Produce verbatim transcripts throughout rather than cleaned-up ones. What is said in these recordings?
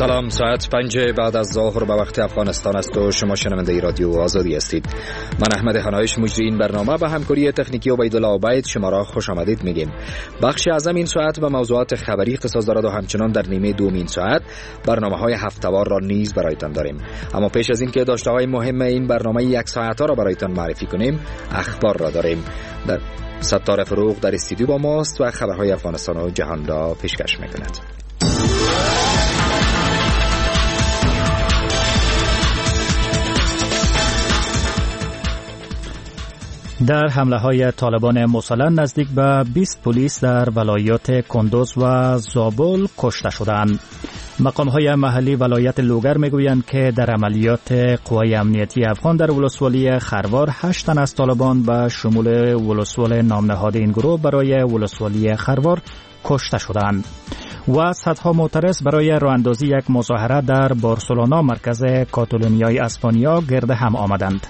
سلام، ساعت پنج بعد از ظهر به وقت افغانستان است و شما شنونده رادیو آزادی هستید. من احمد هنایش مجری این برنامه به همکاری تکنیکی عبیدالله عبید شما را خوش آمدید میگیم. بخش اعظم این ساعت به موضوعات خبری اختصاص دارد و همچنان در نیمه دوم این ساعت برنامه‌های هفته‌وار را نیز برایتان داریم. اما پیش از این که داشته‌های مهم این برنامه یک ساعته را برایتان معرفی کنیم، اخبار را داریم. در ستاره فروغ در استودیو با ماست و خبرهای افغانستان و جهان را پیشکش می‌کند. در حمله های طالبان موصله نزدیک به بیست پلیس در ولایات کندوز و زابل کشته شدند. مقام های محلی ولایت لوگر میگویند که در عملیات قوای امنیتی افغان در ولسوالی خروار هشت تن از طالبان به شمول ولسوال نامنهاد این گروه برای ولسوالی خروار کشته شدند. و صدها معترض برای راه اندازی یک مظاهره در بارسلونا مرکز کاتالونیای اسپانیا گرد هم آمدند.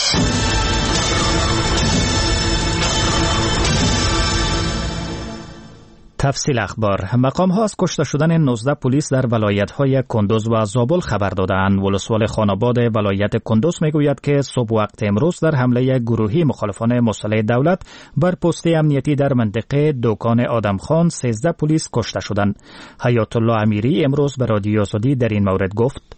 تفصیل اخبار. مقام ها از کشته شدن نوزده پلیس در ولایت های کندوز و زابل خبر دادند. ولسوال خاناباد ولایت کندوز میگوید که صبح وقت امروز در حمله گروهی مخالفان مسلح دولت بر پست امنیتی در منطقه دکان آدمخان سیزده پلیس کشته شدند. حیات الله امیری امروز به رادیو آزادی در این مورد گفت: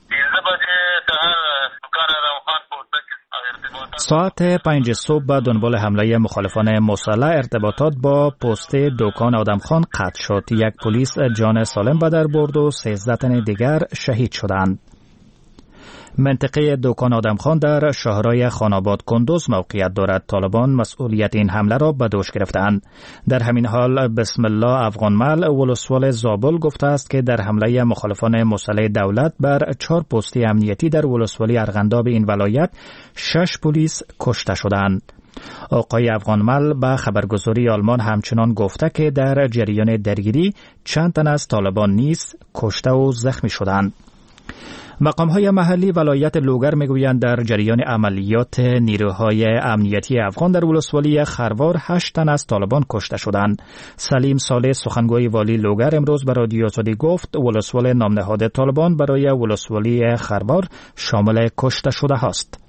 ساعت پنج صبح به دنبال حمله مخالفان مسلح ارتباطات با پست دکان آدمخان قطع شد. یک پلیس جان سالم به در برد و سیزده تن دیگر شهید شدند. منطقه دکان آدمخان در شهرهای خاناباد کندوز موقعیت دارد. طالبان مسئولیت این حمله را به دوش گرفتند. در همین حال بسم الله افغانمل ولسوال زابل گفته است که در حمله مخالفان مسلح دولت بر چهار پست امنیتی در ولسوالی ارغنداب این ولایت شش پلیس کشته شدند. آقای افغانمل به خبرگزاری آلمان همچنان گفته که در جریان درگیری چند تن از طالبان نیز کشته و زخمی شدند. مقام های محلی ولایت لوگر میگویند در جریان عملیات نیروهای امنیتی افغان در ولسوالی خروار هشت تن از طالبان کشته شدند. سلیم صالح سخنگوی والی لوگر امروز به رادیو آزادی گفت ولسوال نامنهاد طالبان برای ولسوالی خروار شامل کشته شده هاست.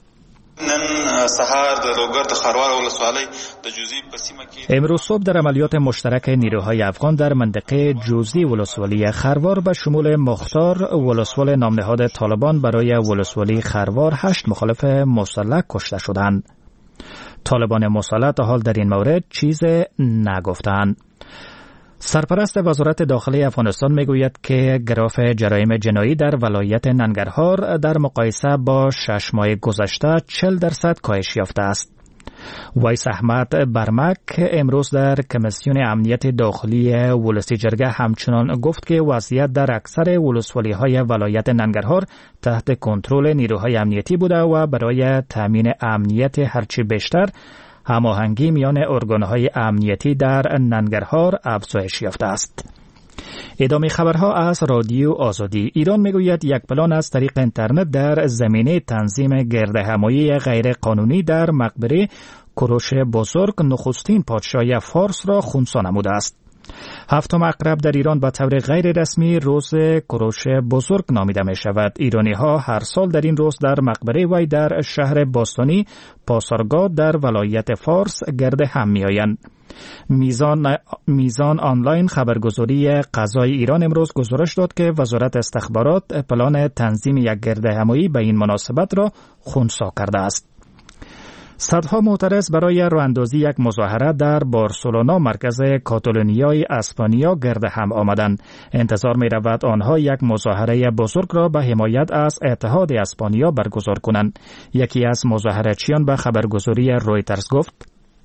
امروز صبح در عملیات مشترک نیروهای افغان در منطقه جوزی ولسوالی خروار به شمول مختار ولسوال نامنهاد طالبان برای ولسوالی خروار هشت مخالف مسلح کشته شدند. طالبان مسلح تا حال در این مورد چیز نگفتند. سرپرست وزارت داخلی افغانستان میگوید که گراف جرایم جنایی در ولایت ننگرهار در مقایسه با شش ماه گذشته چهل درصد کاهش یافته است. ویس احمد برمک امروز در کمیسیون امنیت داخلی ولسی جرگه همچنان گفت که وضعیت در اکثر ولسوالی های ولایت ننگرهار تحت کنترل نیروهای امنیتی بوده و برای تامین امنیت هرچی بیشتر هماهنگی میان ارگان‌های امنیتی در ننگرهار افزایش یافته است. ادامه خبرها از رادیو آزادی. ایران میگوید یک پلان از طریق اینترنت در زمینه تنظیم گردهمایی غیر قانونی در مقبره کوروش بزرگ نخستین پادشاه فارس را خنثی نموده است. هفتم اقرب در ایران به طور غیر رسمی روز کوروش بزرگ نامیده می شود. ایرانی ها هر سال در این روز در مقبره وی در شهر باستانی پاسارگاد در ولایت فارس گرد هم می آیند. میزان, میزان آنلاین خبرگزاری قضای ایران امروز گزارش داد که وزارت استخبارات پلان تنظیم یک گردهمایی به این مناسبت را خنثی کرده است. صدها معترض برای راه اندازی یک مظاهره در بارسلونا مرکز کاتالونیای اسپانیا گرد هم آمدند. انتظار می رود آنها یک مظاهره بزرگ را به حمایت از اتحاد اسپانیا برگزار کنند. یکی از مظاهره‌چیان به خبرگزاری رویترز گفت: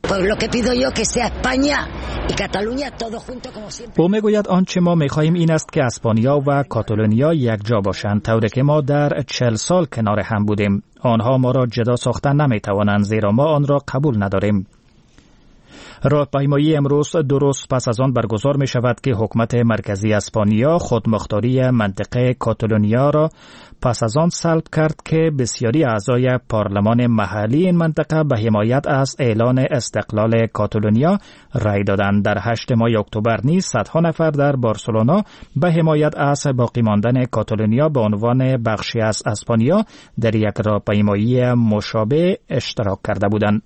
او میگوید آنچه ما میخواهیم این است که اسپانیا و کاتالونیا یک جا باشند، طوری که ما در چهل سال کنار هم بودیم. آنها ما را جدا ساختن نمیتوانند زیرا ما آن را قبول نداریم. راهپیمایی امروز دو روز پس از آن برگزار می شود که حکومت مرکزی اسپانیا خودمختاری منطقه کاتالونیا را پس از آن سلب کرد که بسیاری اعضای پارلمان محلی این منطقه به حمایت از اعلان استقلال کاتالونیا رای دادند. در هشتم ماه اکتبر نیز صدها نفر در بارسلونا به حمایت از باقی ماندن کاتالونیا به عنوان بخشی از اسپانیا در یک راهپیمایی مشابه اشتراک کرده بودند.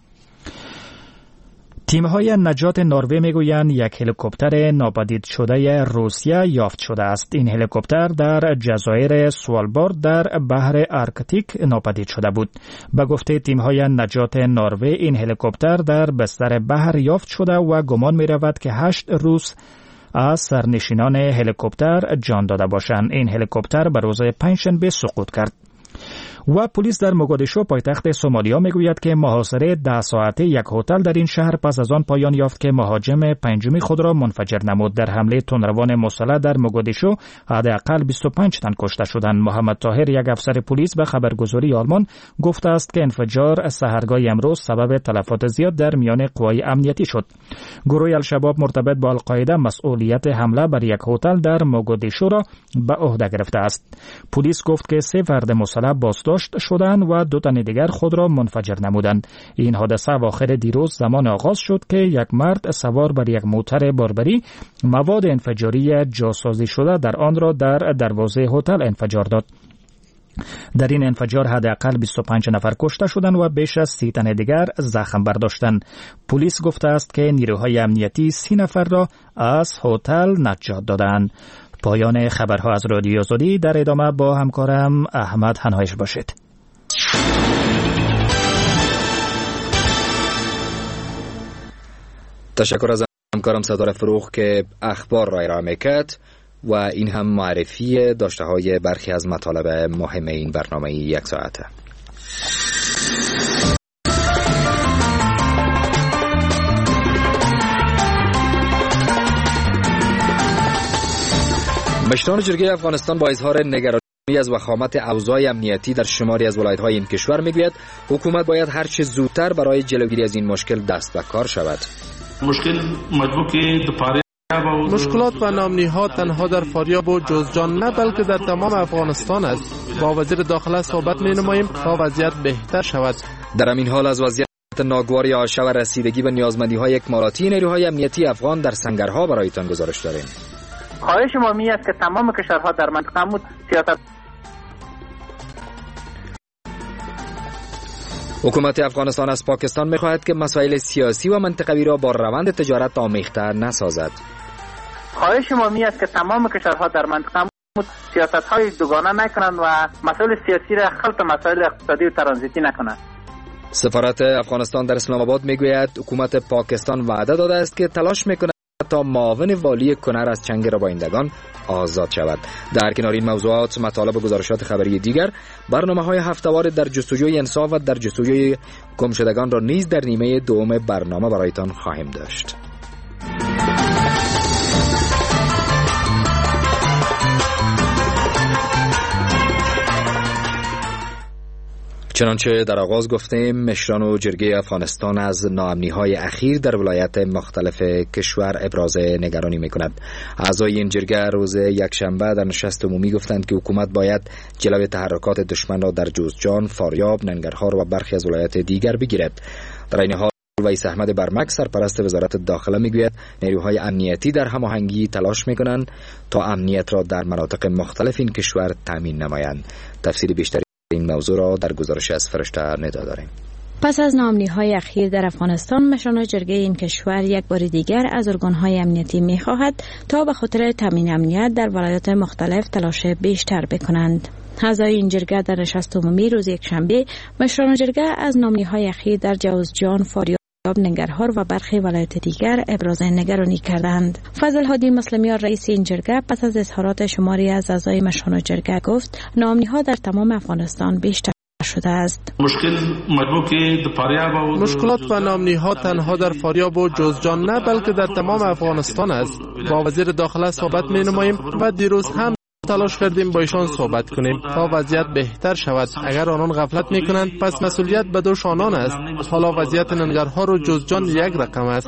تیم‌های نجات نروژ میگویند یک هلیکوپتر ناپدید شده روسیه یافت شده است. این هلیکوپتر در جزایر سوالبارد در بحر آرکتیک ناپدید شده بود. به گفته تیم‌های نجات نروژ این هلیکوپتر در بستر بحر یافت شده و گمان می‌رود که هشت روز از سرنشینان هلیکوپتر جان داده باشند. این هلیکوپتر به روز پنجشنبه سقوط کرد. و پلیس در موگادیشو پایتخت سومالیا میگوید که محاصره ده ساعته یک هتل در این شهر پس از آن پایان یافت که مهاجم پنجمی خود را منفجر نمود. در حمله تندروان مسلح در موگادیشو حداقل بیست و پنج تن کشته شدند. محمد طاهر، یک افسر پلیس، به خبرگزاری آلمان گفته است که انفجار سحرگاه امروز سبب تلفات زیاد در میان قوای امنیتی شد. گروه الشباب مرتبط با القاعده مسئولیت حمله بر یک هتل در موگادیشو را به عهده گرفته است. پلیس گفت که سه فرد مسلح بازداشت شدند و دو تن دیگر خود را منفجر نمودند. این حادثه اواخر دیروز زمان آغاز شد که یک مرد سوار بر یک موتر باربری مواد انفجاری جاسازی شده در آن را در دروازه هتل انفجار داد. در این انفجار حداقل بیست و پنج نفر کشته شدند و بیش از سی تن دیگر زخم برداشتند. پلیس گفته است که نیروهای امنیتی سی نفر را از هتل نجات دادند. پایان خبرها از رادیو آزادی. در ادامه با همکارم احمد هنایش باشید. تشکر از همکارم ستاره فروغ که اخبار را ارائه میکرد و این هم معرفی داشته های برخی از مطالب مهم این برنامه یک ساعته. مشران جرگه افغانستان با اظهار نگرانی از وخامت اوضاع امنیتی در شماری از ولایت‌های این کشور میگوید حکومت باید هر چه زودتر برای جلوگیری از این مشکل دست به کار شود. مشکل مشکلات و نامنی‌ها تنها در فاریاب و جوزجان نه بلکه در تمام افغانستان است. با وزیر داخله صحبت می‌نماییم تا وضعیت بهتر شود. در این حال از وضعیت ناگواری آشا و رسیدگی به نیازمندی‌های اکمالاتی نیروهای امنیتی افغان در سنگرها برایتان گزارش داریم. خواهش ما می است که تمام کشورها در منطقه مود سیاست. حکومت افغانستان از پاکستان می‌خواهد که مسائل سیاسی و منطقوی را با روند تجارت آمیخته نسازد. خواهش ما می است که تمام کشورها در منطقه مود سیاست‌های دوگانه نکنند و مسائل سیاسی را خلط مسائل اقتصادی و ترانزیتی نکنند. سفارت افغانستان در اسلام آباد میگوید حکومت پاکستان وعده داده است که تلاش می‌کند تا معاون والی کنر از چنگ ربایندگان آزاد شود. در کنار این موضوعات مطالب و گزارشات خبری دیگر، برنامه‌های هفته‌وار در جستجوی انصاف و در جستجوی گمشدگان را نیز در نیمه دوم برنامه برایتان خواهیم داشت. چنانچه در آغاز گفتیم، مشران و جرگه افغانستان از ناامنی‌های اخیر در ولایت مختلف کشور ابراز نگرانی می‌کند. اعضای این جرگه روز یکشنبه در نشست عمومی گفتند که حکومت باید جلوی تحرکات دشمن را در جوزجان، فاریاب، ننگرهار و برخی از ولایات دیگر بگیرد. در این حال ویس احمد برمک، سرپرست وزارت داخله، میگوید نیروهای امنیتی در هماهنگی تلاش می‌کنند تا امنیت را در مناطق مختلف این کشور تامین نمایند. تفصیل بیشتری این موضوع را در گزارش از فرشته ندا داریم. پس از ناامنی‌های اخیر در افغانستان، مشران جرگه این کشور یک بار دیگر از ارگان‌های امنیتی می‌خواهد تا به خاطر تامین امنیت در ولایات مختلف تلاش بیشتر بکنند. اعضای این جرگه در نشست عمومی روز یکشنبه مشران جرگه از ناامنی‌های اخیر در جوزجان، فاریاب، ننگرهار و برخی ولایات دیگر ابراز نگرانی کردند. فضل هادی مسلمیان، رئیس این جرگه، پس از اظهارات شماری از اعضای مشران جرگه گفت ناامنی‌ها در تمام افغانستان بیشتر شده است. مشکل مشکلات و ناامنی‌ها تنها در فاریاب و جوزجان نه بلکه در تمام افغانستان است. با وزیر داخله صحبت می‌نماییم و دیروز هم تلاش کردیم با ایشان صحبت کنیم تا وضعیت بهتر شود. اگر آنان غفلت میکنند پس مسئولیت به دوش آنان است. حالا وضعیت ننگرهار و جوزجان یک رقم است.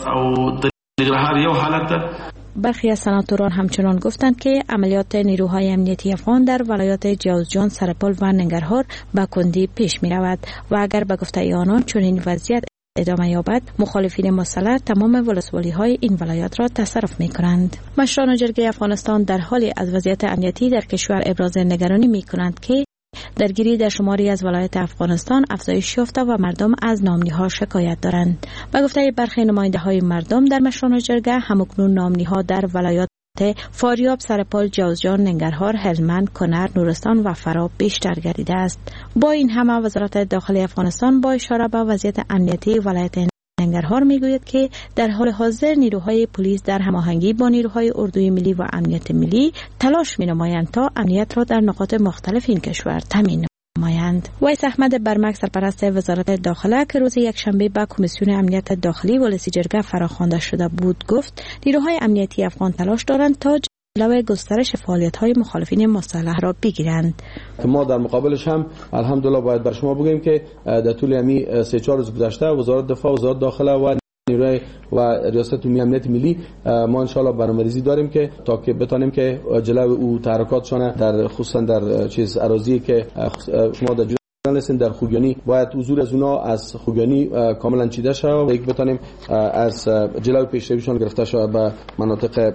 برخی از سناتوران همچنان گفتند که عملیات نیروهای امنیتی افغان در ولایات جوزجان، سرپل و ننگرهار به کندی پیش می رود و اگر به گفته آنان چنین وضعیت ادامه یابد، مخالفین مسلح تمام ولسوالی های این ولایات را تصرف می کنند. مشران جرگه افغانستان در حالی از وضعیت امنیتی در کشور ابراز نگرانی می کنند که درگیری در شماری از ولایات افغانستان افزایش یافته و مردم از نامنی‌ها شکایت دارند. به گفته برخی نماینده‌های مردم در مشران جرگه، همکنون نامنی‌ها در ولایات فاریاب، سرپل، جوزجان، ننگرهار، هلمند، کنر، نورستان و فرا بیشتر گردیده است. با این همه وزارت داخلی افغانستان با اشاره به وضعیت امنیتی ولایت ننگرهار میگوید که در حال حاضر نیروهای پلیس در هماهنگی با نیروهای اردوی ملی و امنیت ملی تلاش می‌نمایند تا امنیت را در نقاط مختلف این کشور تامین نمایند. ویس احمد برمک، سرپرست وزارت داخله که روز یکشنبه به کمیسیون امنیت داخلی ولسی جرگه فراخوانده شده بود، گفت نیروهای امنیتی افغان تلاش دارند تا جلوی گسترش فعالیت‌های مخالفین مسلح را بگیرند. ما در مقابلش هم الحمدلله باید بر شما بگیم که در طول امی سه چهار روز گذشته وزارت دفاع، وزارت داخله و نیروی و ریاست عمومی امنیت ملی ما ان شاء الله برنامه‌ریزی داریم که تا که بتونیم که جلوی او تحرکاتشان در خصوصا در چیز اراضی که شما در هستین در خوگیانی باید حضور از اونا از خوگیانی کاملا چیده شود و یک بتونیم از جلوی پیشرویشان گرفته شود به مناطق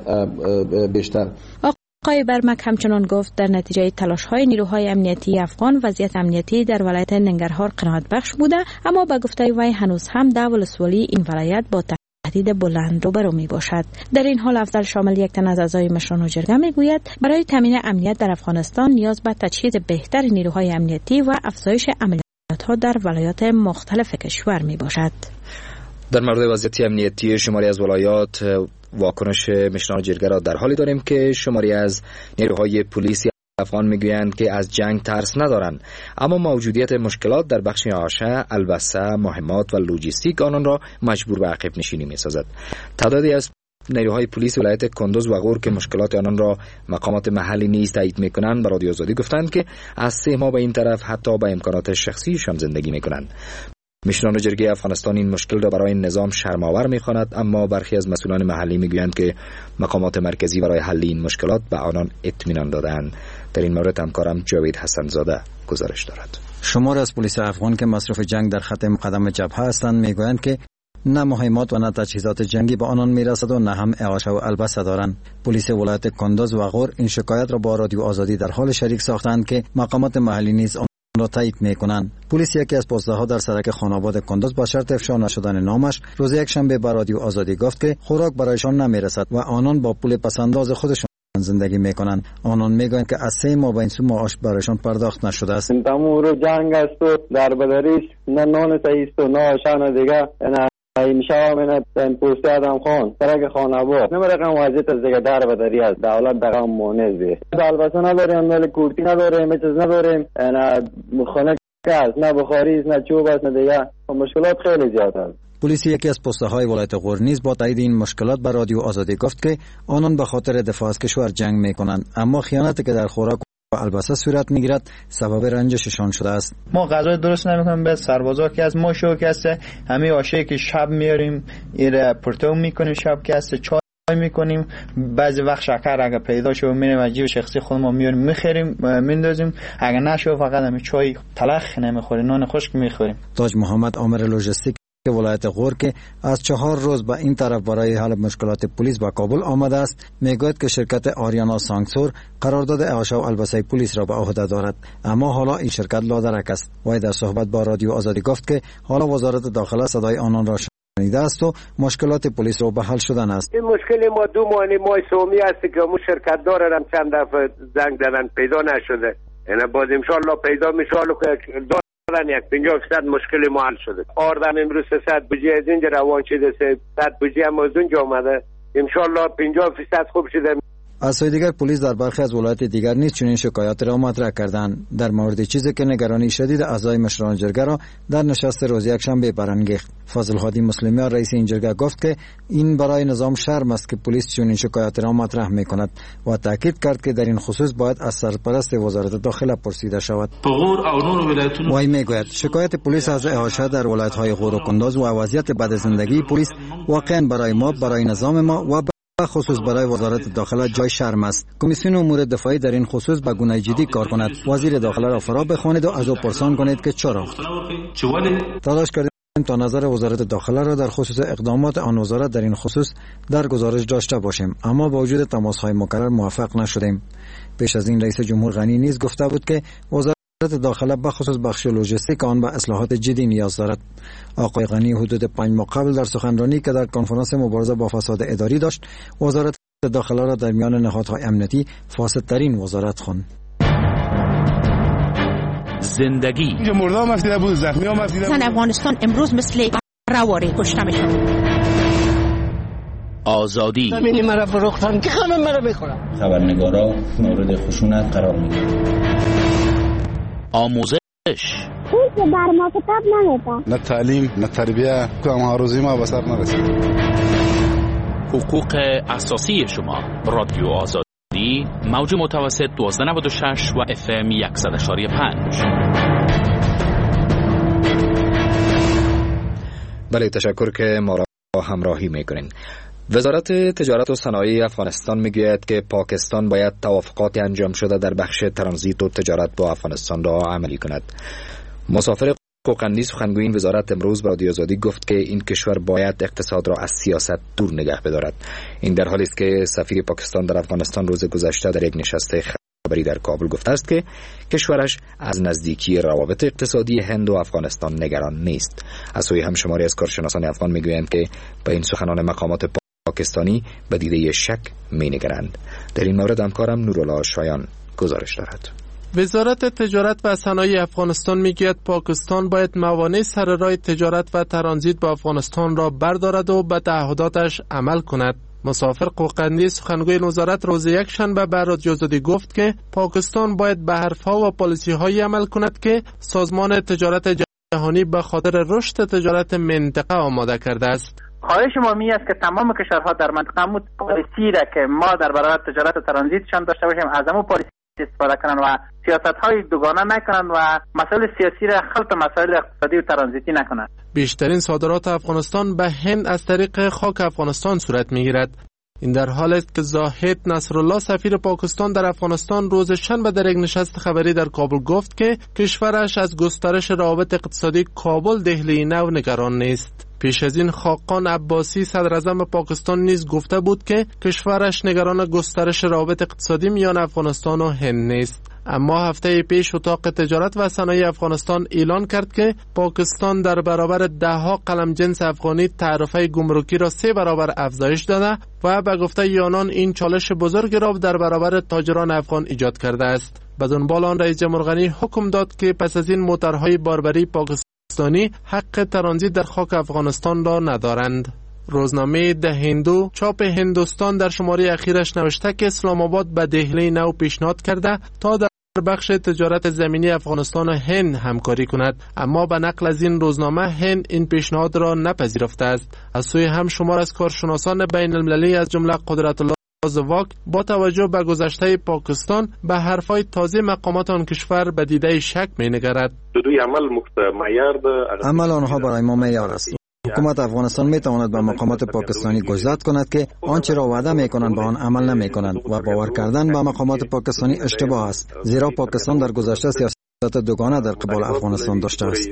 بیشتر. آقای برمک همچنان گفت در نتیجه تلاش‌های نیروهای امنیتی افغان وضعیت امنیتی در ولایت ننگرهار قناعت بخش بوده، اما به گفته وی هنوز هم در ولسوالی این ولایت با تهدید بلند روبرو می باشد. در این حال افضل شامل یک تن از اعضای مشران جرگه می گوید برای تامین امنیت در افغانستان نیاز به تجهیز بهتر نیروهای امنیتی و افزایش عملیات‌ها در ولایات مختلف کشور می باشد. در مورد وضعیت امنیتی شماری از ولایات واکنش مشران جرگه را در حالی داریم که شماری از نیروهای پلیسی افغان میگویند که از جنگ ترس ندارند، اما موجودیت مشکلات در بخش آشه، البسه، مهمات و لوجستیک آنان را مجبور به عقب نشینی می‌سازد. تعدادی از نیروهای پلیس ولایت کندوز و غور که مشکلات آنان را مقامات محلی نیز تایید می‌کنند به رادیو آزادی گفتند که از سه ماه به این طرف حتی به امکانات شخصیشان زندگی می‌کنند. مشران جرگه افغانستان این مشکل را برای نظام شرم‌آور می‌خواند، اما برخی از مسئولان محلی می‌گویند که مقامات مرکزی برای حل این مشکلات به آنان اطمینان دادند. در این مورد همکارم جاوید حسن زاده گزارش دارد. شمار از پلیس افغان که مصروف جنگ در خط مقدم جبهه هستند میگویند که نه مهمات و نه تجهیزات جنگی به آنان میرسد و نه هم اعاشه و البسه دارند. پلیس ولایت کندوز و غور این شکایت را با رادیو آزادی در حال شریک ساختند که مقامات محلی نیز را تایید میکنند. پلیس یکی از پست‌ها در سرک خاناباد کندوز با شرط افشا نشدن نامش روز یکشنبه به رادیو آزادی گفت که خوراک برایشان نمیرسد و آنان با پول پسنداز خودشان زندگی میکنند. آنان میگویند که از سه ماه به این سو معاش برایشان پرداخت نشده است. تمام جنگ است و در بدریش نه نان صحیح است و نه آشان دیگه نه این شام نه این پوست آدم خان سرک خاناباد نه رقم وضعیت از دیگه در بدری است. دولت دقیقا مونز بیه البته نداریم، ولی کورتی نداریم، چیز نداریم، نه خانه است، نه بخاری است، نه چوب است، نه دیگه. مشکلات خیلی زیاد است. پلیس یکی از پست‌های ولایت غور نیز با تایید این مشکلات به رادیو آزادی گفت که آنان به خاطر دفاع از کشور جنگ میکنند، اما خیانتی که در خوراک و البسه صورت میگیرد سبب رنجششان شده است. ما غذای درست نمیکنیم، به سربازا که از ما شو که است همه آشه که شب میاریم ایره پرتو میکنیم، شب که است چای میکنیم، بعضی وقت شکر اگه پیدا شو میریم از جیب شخصی خودمون میاریم میخوریم میندازیم، اگه نشو فقط همین چای تلخ نمیخوریم، نان خشک میخوریم. تاج محمد آمر لوجستیک که ولایت غور که از چهار روز به این طرف برای حل مشکلات پلیس به کابل آمده است میگوید که شرکت آریانا سانگسور قرارداد اعاشه و البسه پلیس را به عهده دارد، اما حالا این شرکت لادرک است. وی در صحبت با رادیو آزادی گفت که حالا وزارت داخله صدای آنان را شنیده است و مشکلات پلیس را به حل شدن است. این مشکل ما دو ماه ماه سومی است که مو شرکت دارن چند دفعه زنگ دادن پیدا نشده، یعنی باز ان شاء الله پیدا میشه که یک پنجاه فیصد مشکل ما حل شده. آردن امروز سیصد بوجی از اینجا روان شده، صد بوجی هم از اونجا آمده، انشالله پنجاه فیصد خوب شده. از سوی دیگر پلیس در برخی از ولایات دیگر نیز چنین شکایات را مطرح کردند. در مورد چیزی که نگرانی شدید اعضای مشران جرگه را در نشست روز یکشنبه برانگیخت. فضل هادی مسلمیان رئیس این جرگه گفت که این برای نظام شرم است که پلیس چنین شکایات را مطرح می‌کند و تاکید کرد که در این خصوص باید از سرپرست وزارت داخله پرسیده شود. وی میگوید شکایت پلیس از احاطه در ولایت‌های غور و کنداز و وضعیت بد زندگی پلیس واقعا برای ما، برای نظام ما و خصوص برای وزارت داخله جای شرم است. کمیسیون امور دفاعی در این خصوص به گونه جدی کار کند. وزیر داخله را فرا بخوانید و از او پرسان کنید که چرا. تلاش کردیم تا نظر وزارت داخله را در خصوص اقدامات آن وزارت در این خصوص در گزارش داشته باشیم، اما با وجود تماس‌های مکرر موفق نشدیم. پیش از این رئیس جمهور غنی نیز گفته بود که وزارت داخله بخصوص بخش لوجستیک آن به اصلاحات جدی نیاز دارد. آقای غنی حدود پنج ماه قبل در سخنرانی که در کنفرانس مبارزه با فساد اداری داشت، وزارت داخله را در میان نهادهای امنیتی فاسدترین وزارت خواند. زندگی اینجا مردم افتیده بود، زخمی هم افتیده بود. افغانستان امروز مثل رواری کشته میشه. آزادی زمینی مرا فروختن که همه مرا بخورن. خبرنگارا مورد خشونت قرار میگیرن. آموزش اون که بر ما کتاب نمیده. نه تعلیم نه تربیه، کام هاروزی ما بسر نرسید. حقوق اساسی شما. رادیو آزادی موج متوسط دوازده نود و شش و اف ام صد و یک و پنج. بله، تشکر که ما را همراهی میکنین. وزارت تجارت و صنایع افغانستان میگوید که پاکستان باید توافقات انجام شده در بخش ترانزیت و تجارت با افغانستان را عملی کند. مسافر قوقندی سخنگوی این وزارت امروز به رادیو آزادی گفت که این کشور باید اقتصاد را از سیاست دور نگه بدارد. این در حالی است که سفیر پاکستان در افغانستان روز گذشته در یک نشست خبری در کابل گفته است که کشورش از نزدیکی روابط اقتصادی هند و افغانستان نگران نیست. از سوی هم شماری از کارشناسان افغان میگویند که به این سخنان مقامات پاکستانی به دیده شک می‌نگرند. در این مورد همکارم نورالله شایان گزارش دارد. وزارت تجارت و صنایع افغانستان میگوید پاکستان باید موانع سر راه تجارت و ترانزیت با افغانستان را بردارد و به تعهداتش عمل کند. مسافر قوقندی سخنگوی وزارت روز یک شنبه به رادیو آزادی گفت که پاکستان باید به حرفها و پالیسی‌هایی عمل کند که سازمان تجارت جهانی به خاطر رشد تجارت منطقه آماده کرده است. خواهش ما می است که تمام کشورها در منطقه مو پالیسی را که ما در برابر تجارت و ترانزیتشان داشته باشیم از همون پالیسی استفاده کنند و سیاست‌های دوگانه نکنند و مسائل سیاسی را خلط مسائل اقتصادی و ترانزیتی نکنند. بیشترین صادرات افغانستان به هند از طریق خاک افغانستان صورت می‌گیرد. این در حالی است که زاهد نصرالله سفیر پاکستان در افغانستان روز شنبه در یک نشست خبری در کابل گفت که کشورش از گسترش روابط اقتصادی کابل دهلی نو نگران نیست. پیش از این خاقان عباسی صدر اعظم پاکستان نیز گفته بود که کشورش نگران گسترش روابط اقتصادی میان افغانستان و هند نیست. اما هفته پیش اتاق تجارت و صنایع افغانستان اعلان کرد که پاکستان در برابر دهها قلم جنس افغانی تعرفه گمرکی را سه برابر افزایش داده و به گفته یانان این چالش بزرگ را در برابر تاجران افغان ایجاد کرده است. به دنبال آن رئیس جمهور غنی حکم داد که پس از این موترهای باربری پاکستانی حق ترانزیت در خاک افغانستان را ندارند. روزنامه ده هندو چاپ هندوستان در شماره اخیرش نوشته که اسلام آباد به دهلی نو پیشنهاد کرده تا در بخش تجارت زمینی افغانستان و هند همکاری کند، اما به نقل از این روزنامه هند این پیشنهاد را نپذیرفته است. از سوی هم شمار از کارشناسان بین المللی از جمله قدرت الله زواک با توجه به گذشته پاکستان به حرفای تازه مقامات آن کشور به دیده شک می‌نگرد. عمل آنها برای ما معیار است. حکومت افغانستان می تواند به مقامات پاکستانی گزارش کند که آنچه را وعده می کنند به آن عمل نمی کنند و باور کردن به مقامات پاکستانی اشتباه است، زیرا پاکستان در گذشته سیاست دوگانه در قبال افغانستان داشته است.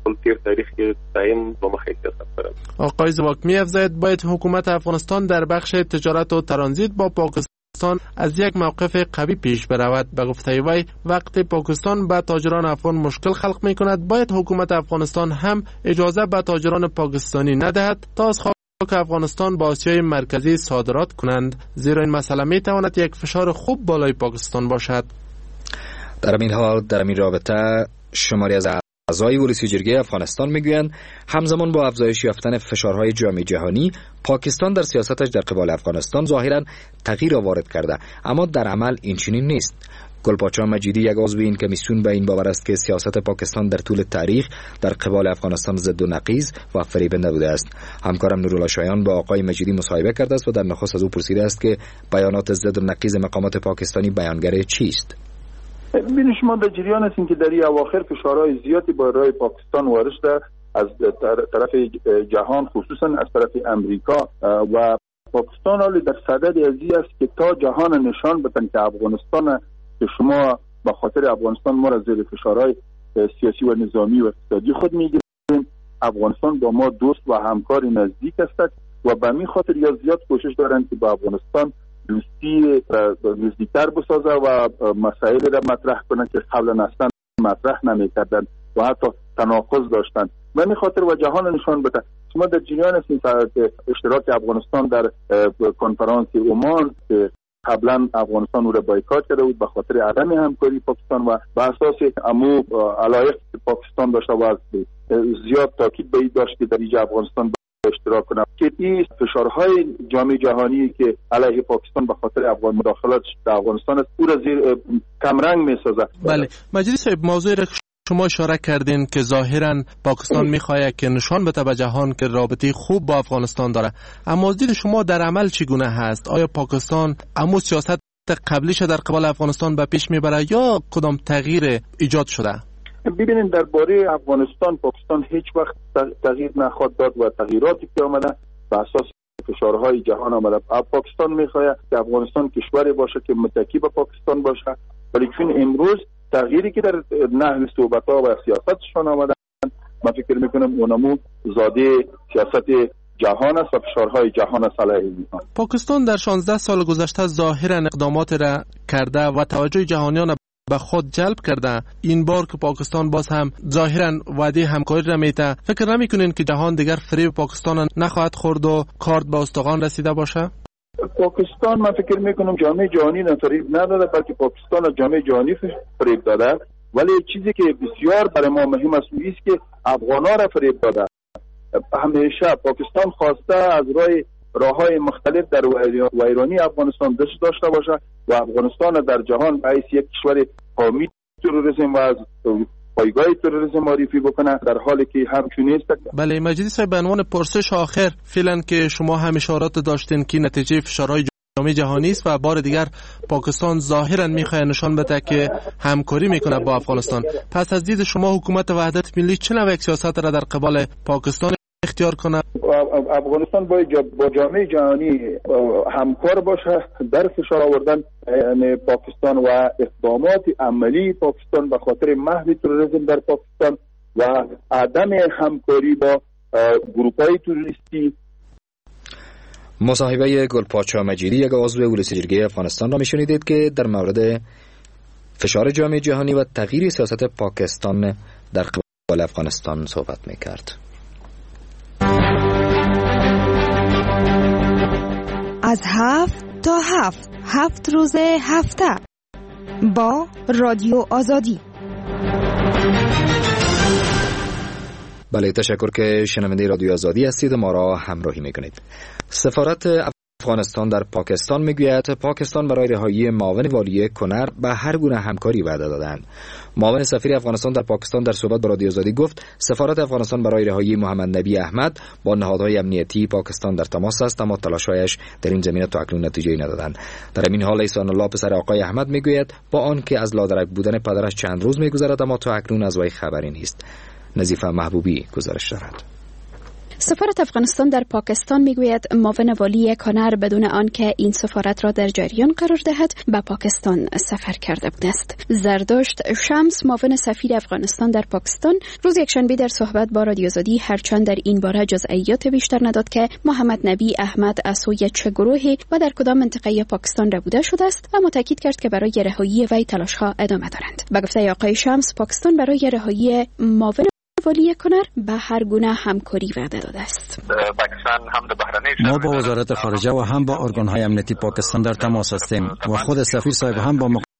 آقای زواک می افزاید باید حکومت افغانستان در بخش تجارت و ترانزیت با پاکستان از یک موقف قوی پیش برود. به گفته وی وقتی پاکستان به تاجران افغان مشکل خلق می کند باید حکومت افغانستان هم اجازه به تاجران پاکستانی ندهد تا از خاک افغانستان به آسیای مرکزی صادرات کنند، زیرا این مسئله می تواند یک فشار خوب بالای پاکستان باشد. در این حال در این رابطه شماری از اعضای ولسی جرگه افغانستان میگویند همزمان با افزایش یافتن فشارهای جامعه جهانی، پاکستان در سیاستش در قبال افغانستان ظاهراً تغییر وارد کرده، اما در عمل این چنین نیست. گلپاچا مجیدی یک عضو این کمیسیون به این باور است که سیاست پاکستان در طول تاریخ در قبال افغانستان ضد و نقیض و فریبنده بوده است. همکارم نورالله شایان با آقای مجیدی مصاحبه کرده است و در نخست از او پرسیده است که بیانات ضد و نقیض مقامات پاکستانی بیانگر چیست؟ ببینید شما در جریان هستین که در این اواخر فشارهای زیادی بر رای پاکستان وارد شده از طرف جهان، خصوصا از طرف امریکا، و پاکستان حالی در صدد ازی است که تا جهان نشان بدن که افغانستان که شما به خاطر افغانستان ما را زیر فشارهای سیاسی و نظامی و اقتصادی خود میگیریم، افغانستان با ما دوست و همکار نزدیک است و به می خاطر یا زیاد کوشش دارند که با افغانستان دوستی نزدیکتر بسازه و مسائل را مطرح کنند که قبلا اصلا مطرح نمیکردند و حتی تناقض داشتند. به می خاطر و جهان نشان بده. شما در جریان هستید که اشتراک افغانستان در کنفرانس عمان که قبلا افغانستان او را بایکات کرده بود به خاطر عدم همکاری پاکستان و به اساس امو علایق پاکستان داشته و زیاد تاکید به این داشت که در اینجا افغانستان اشتراک کنه، که این فشارهای جامعه جهانی که علیه پاکستان به خاطر افغان مداخلات در افغانستان است او را زیر کمرنگ میسازه. بله مجید صاحب، موضوعی را شما اشاره کردین که ظاهرا پاکستان میخواهد که نشان بده به جهان که رابطه خوب با افغانستان داره، اما از دید شما در عمل چگونه هست؟ آیا پاکستان امو سیاست قبلیش در قبال افغانستان به پیش میبره یا کدام تغییر ایجاد شده؟ ببینید درباره افغانستان پاکستان هیچ وقت تغییر نخواهد داد و تغییراتی که آمده به اساس فشارهای جهان آمده. پاکستان میخواهد که افغانستان کشوری باشه که متکی به پاکستان باشه، ولی چون امروز تغییری که در نحو صحبت‌ها و سیاستشان آمدن، من فکر میکنم اونمو زاده سیاست جهان است و فشارهای جهان است علیه ایران. پاکستان در شانزده سال گذشته ظاهرا اقدامات را کرده و توجه جهانیان به خود جلب کرده. این بار که پاکستان باز هم ظاهرا وعده همکاری را میده، فکر نمیکنین که جهان دیگر فریب پاکستان نخواهد خورد و کارت به استخوان رسیده باشه؟ پاکستان من فکر میکنم جامعه جهانی نه فریب نداده، بلکه پاکستان جامعه جهانی فریب داده، ولی چیزی که بسیار برای ما مهم است او است که افغانا را فریب داده. همیشه پاکستان خواسته از راه راههای مختلف در ویرانی افغانستان دست داشته باشه و افغانستان در جهان به حیث یک کشور حامی تروریسم و از پایگاه تروریسم معرفی بکنه، در حالی که همچنین است. بله مجیدی صاحب، به عنوان پرسش آخر، فعلا که شما هم اشارات داشتین که نتیجه فشارهای جامعه جهانی است و بار دیگر پاکستان ظاهرا میخواد نشان بده که همکاری میکنه با افغانستان، پس از دید شما حکومت وحدت ملی چه نوع سیاست را در قبال پاکستان اختیار کنه؟ افغانستان باید با جامعه جهانی همکار باشه در فشار آوردن پاکستان و اقدامات عملی پاکستان به خاطر محو تروریسم در پاکستان و عدم همکاری با گروپ‌های تروریستی. مصاحبه گلپاچا مجیدی، یک عضو ولسی جرگه افغانستان را میشنیدید که در مورد فشار جامعه جهانی و تغییر سیاست پاکستان در قبال افغانستان صحبت میکرد. از هفت تا هفت هفت روز هفته با رادیو آزادی. بله، تشکر که شنونده رادیو آزادی هستید، ما را همراهی میکنید. سفارت افغانستان در پاکستان میگوید پاکستان برای رهایی معاون والی کنر به هر گونه همکاری وعده دادند. معاون سفیر افغانستان در پاکستان در صحبت با رادیو آزادی گفت سفارت افغانستان برای رهایی محمد نبی احمد با نهادهای امنیتی پاکستان در تماس است، اما تلاش‌هایش در این زمینه تا اکنون نتیجه‌ای ندادند. در این حال احسان الله پسر آقای احمد میگوید با آنکه از لادرک بودن پدرش چند روز میگذرد، اما تا اکنون از وی خبری نیست. نظیفه محبوبی گزارش دارد. سفارت افغانستان در پاکستان میگوید معاون والی کنر بدون آنکه این سفارت را در جریان قرار دهد به پاکستان سفر کرده بوده است. زرداشت شمس، معاون سفیر افغانستان در پاکستان، روز یکشنبه در صحبت با رادیو آزادی هرچند در این باره جزئیات بیشتر نداد که محمد نبی احمد از سوی چه گروهی و در کدام منطقه پاکستان ربوده شده است، اما تاکید کرد که برای رهایی وی تلاش‌ها ادامه دارند. به گفته آقای شمس، پاکستان برای رهایی معاون والی کنر به هر گونه همکاری وعده داده است. ما با وزارت خارجه و هم با ارگان‌های امنیتی پاکستان در تماس هستیم و خود سفیر صاحب هم با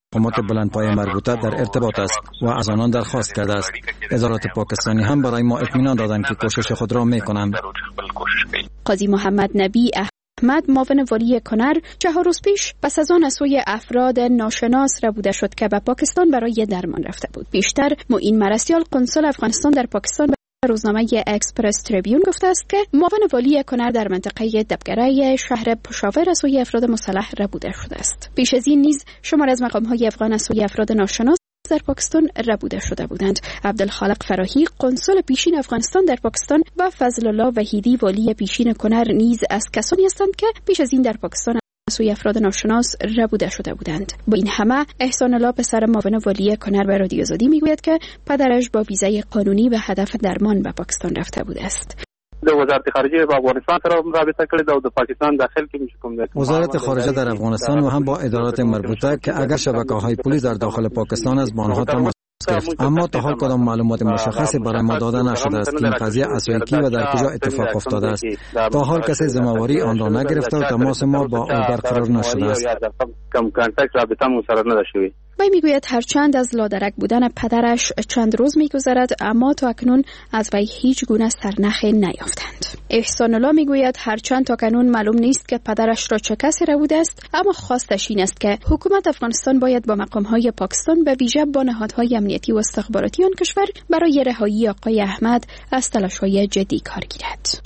مقامات بلندپایه مربوطه در ارتباط است و از آنان درخواست کرده است. ادارات پاکستانی هم برای ما اطمینان دادند که کوشش خود را میکنند. قاضی محمد نبی احمد معاون والی کنر چهار روز پیش پس از آن از سوی افراد ناشناس ربوده شد که به پاکستان برای درمان رفته بود. بیشتر معین مرسیال قنسل افغانستان در پاکستان روزنامه اکسپرس تریبیون گفته است که معاون والی کنر در منطقه دبگره شهر پشاور از سوی افراد مسلح ربوده شده است. پیش از این نیز شمار از مقام‌های افغان از سوی افراد ناشناس در پاکستان ربوده شده بودند. عبدالخالق فراهی قنسل پیشین افغانستان در پاکستان و فضل الله وحیدی والی پیشین کنر نیز از کسانی هستند که پیش از این در پاکستان سوی افراد ناشناس ربوده شده بودند. با این همه احسان الله پسر معاون والی کنر به رادیو آزادی میگوید که پدرش با ویزای قانونی به هدف درمان به پاکستان رفته بوده است. وزارت خارجه با افغانستان سره رابطه کړې او د پاکستان داخل کې میشه کوم ده. وزارت خارجه در افغانستان و هم با ادارات مربوطه که اگر شبکه‌های پلیس در داخل پاکستان از با آنها تماس گرفت، اما تا حال کدام معلومات مشخصی برای ما داده نشده است که این قضیه از کی و در کجا اتفاق افتاده است. تا حال کسی ذمه‌واری آن را نگرفته و تماس ما با او برقرار نشده است. کم کانتکت رابطه مو سره نداشته. وی میگوید هرچند از لادرک بودن پدرش چند روز میگذرد اما تا اکنون از وی هیچ گونه سرنخی نیافتند. احسان الله میگوید هرچند تا اکنون معلوم نیست که پدرش را چه کسی ربوده است، اما خواستش این است که حکومت افغانستان باید با مقام‌های پاکستان به ویژه با نهادهای امنیتی و استخباراتی آن کشور برای رهایی آقای احمد از تلاش‌های جدی کار گیرد.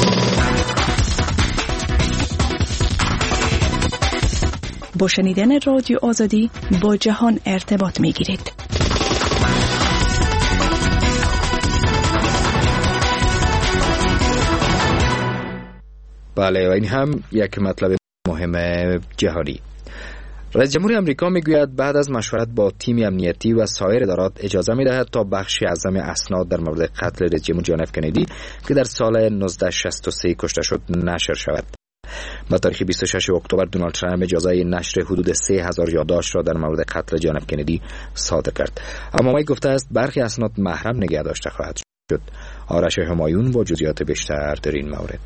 با شنیدن رادیو آزادی با جهان ارتباط می گیرید. بله و این هم یک مطلب مهم جهانی. رئیس جمهور آمریکا میگوید بعد از مشورت با تیم امنیتی و سایر ادارات اجازه میدهد تا بخشی اعظم اسناد در مورد قتل رئیس جمهور جان اف کندی که در سال نوزده شصت و سه کشته شد نشر شود. با تاریخ بیست و ششم اکتبر دونالد ترامپ اجازه نشر حدود سه هزار یادداشت را در مورد قتل جان اف کندی صادر کرد، اما وی گفته است برخی اسناد محرم نگه داشته خواهد شد. آرش همایون با جزئیات بیشتر در این مورد.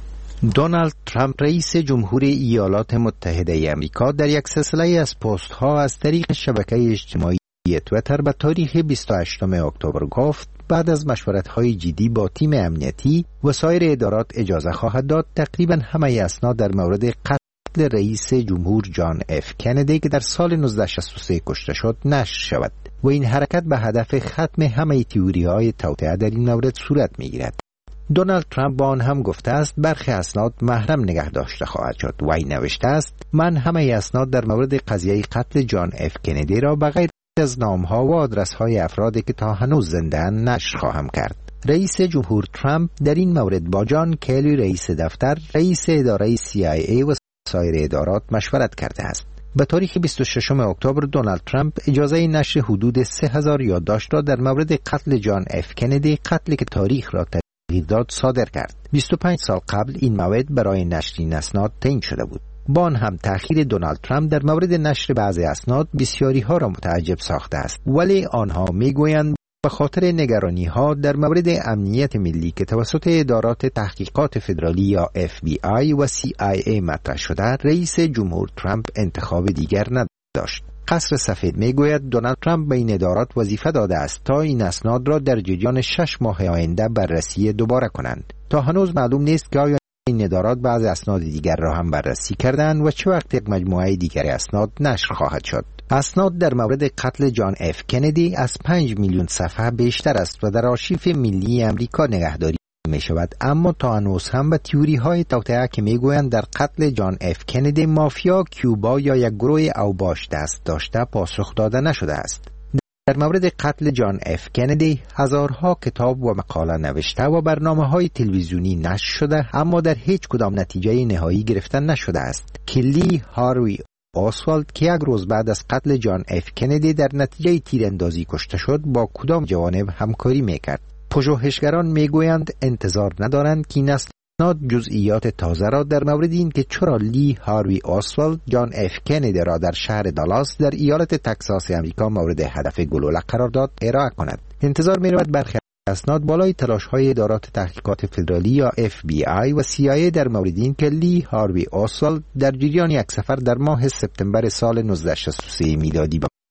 دونالد ترامپ رئیس جمهور ایالات متحده آمریکا در یک سلسله از پست ها از طریق شبکه اجتماعی تویتر به تاریخ بیست و هشتم اکتبر گفت بعد از مشورت‌های جدی با تیم امنیتی و سایر ادارات اجازه خواهد داد تقریباً همه اسناد در مورد قتل رئیس جمهور جان اف کندی که در سال نوزده شصت و سه کشته شد نشر شود و این حرکت به هدف ختم همه تئوری‌های توطئه در این مورد صورت می‌گیرد. دونالد ترامپ با آن هم گفته است برخی اسناد محرم نگه داشته خواهد شد و این نوشته است من همه اسناد در مورد قضیه قتل جان اف کندی را به غیر از نام‌ها و آدرس‌های افرادی که تا هنوز زنده‌اند نشر خواهم کرد. رئیس جمهور ترامپ در این مورد با جان کلی رئیس دفتر، رئیس اداره سی آی ای و سایر ادارات مشورت کرده است. به تاریخ بیست و ششم اکتبر دونالد ترامپ اجازه نشر حدود سه هزار یادداشت را در مورد قتل جان اف کندی، قتلی که تاریخ را تغییر داد، صادر کرد. بیست و پنج سال قبل این موعد برای نشر این اسناد تعیین شده بود. با آن هم تأخیر دونالد ترامپ در مورد نشر بعضی اسناد بسیاری ها را متعجب ساخته است، ولی آنها میگویند به خاطر نگرانی ها در مورد امنیت ملی که توسط ادارات تحقیقات فدرالی یا اف بی آی و سی آی ای مطرح شده، رئیس جمهور ترامپ انتخاب دیگر نداشت. قصر سفید میگوید دونالد ترامپ به این ادارات وظیفه داده است تا این اسناد را در جریان شش ماه آینده بررسی دوباره کنند. تا هنوز معلوم نیست که آیا این ادارات بعض اسناد دیگر را هم بررسی کردند و چه وقت یک مجموعه دیگر اسناد نشر خواهد شد. اسناد در مورد قتل جان اف کندی از پنج میلیون صفحه بیشتر است و در آرشیف ملی امریکا نگهداری می شود، اما تا هنوز هم به تئوری های توطئه که می گویند در قتل جان اف کندی مافیا کیوبا یا یک گروه اوباش دست داشته پاسخ داده نشده است. در مورد قتل جان اف کندی هزارها کتاب و مقاله نوشته و برنامه‌های تلویزیونی نشر شده، اما در هیچ کدام نتیجه نهایی گرفته نشده است. کلی هاروی آسوالد که یک روز بعد از قتل جان اف کندی در نتیجه تیراندازی کشته شد با کدام جوانب همکاری میکرد. پژوهشگران میگویند انتظار ندارند که این اسناد جزئیات تازه را در مورد این که چرا لی هاروی آسوالد جان اف کندی را در شهر دالاس در ایالت تگزاس امریکا مورد هدف گلوله قرار داد ارائه کند. انتظار می‌رود برخی اسناد بالای تلاش‌های ادارات تحقیقات فدرالی یا اف بی آی و سی آی ای در مورد این که لی هاروی آسوالد در جریان یک سفر در ماه سپتامبر سال نوزده شصت و سه میلادی به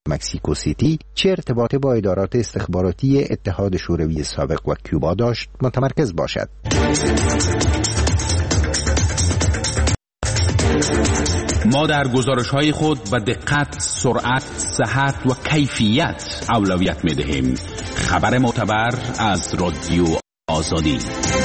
مکسیکو سیتی چه ارتباطی با ادارات استخباراتی اتحاد شوروی سابق و کوبا داشت متمرکز باشد. ما در گزارش‌های خود به دقت، سرعت، صحت و کیفیت اولویت می‌دهیم. خبر معتبر از رادیو آزادی.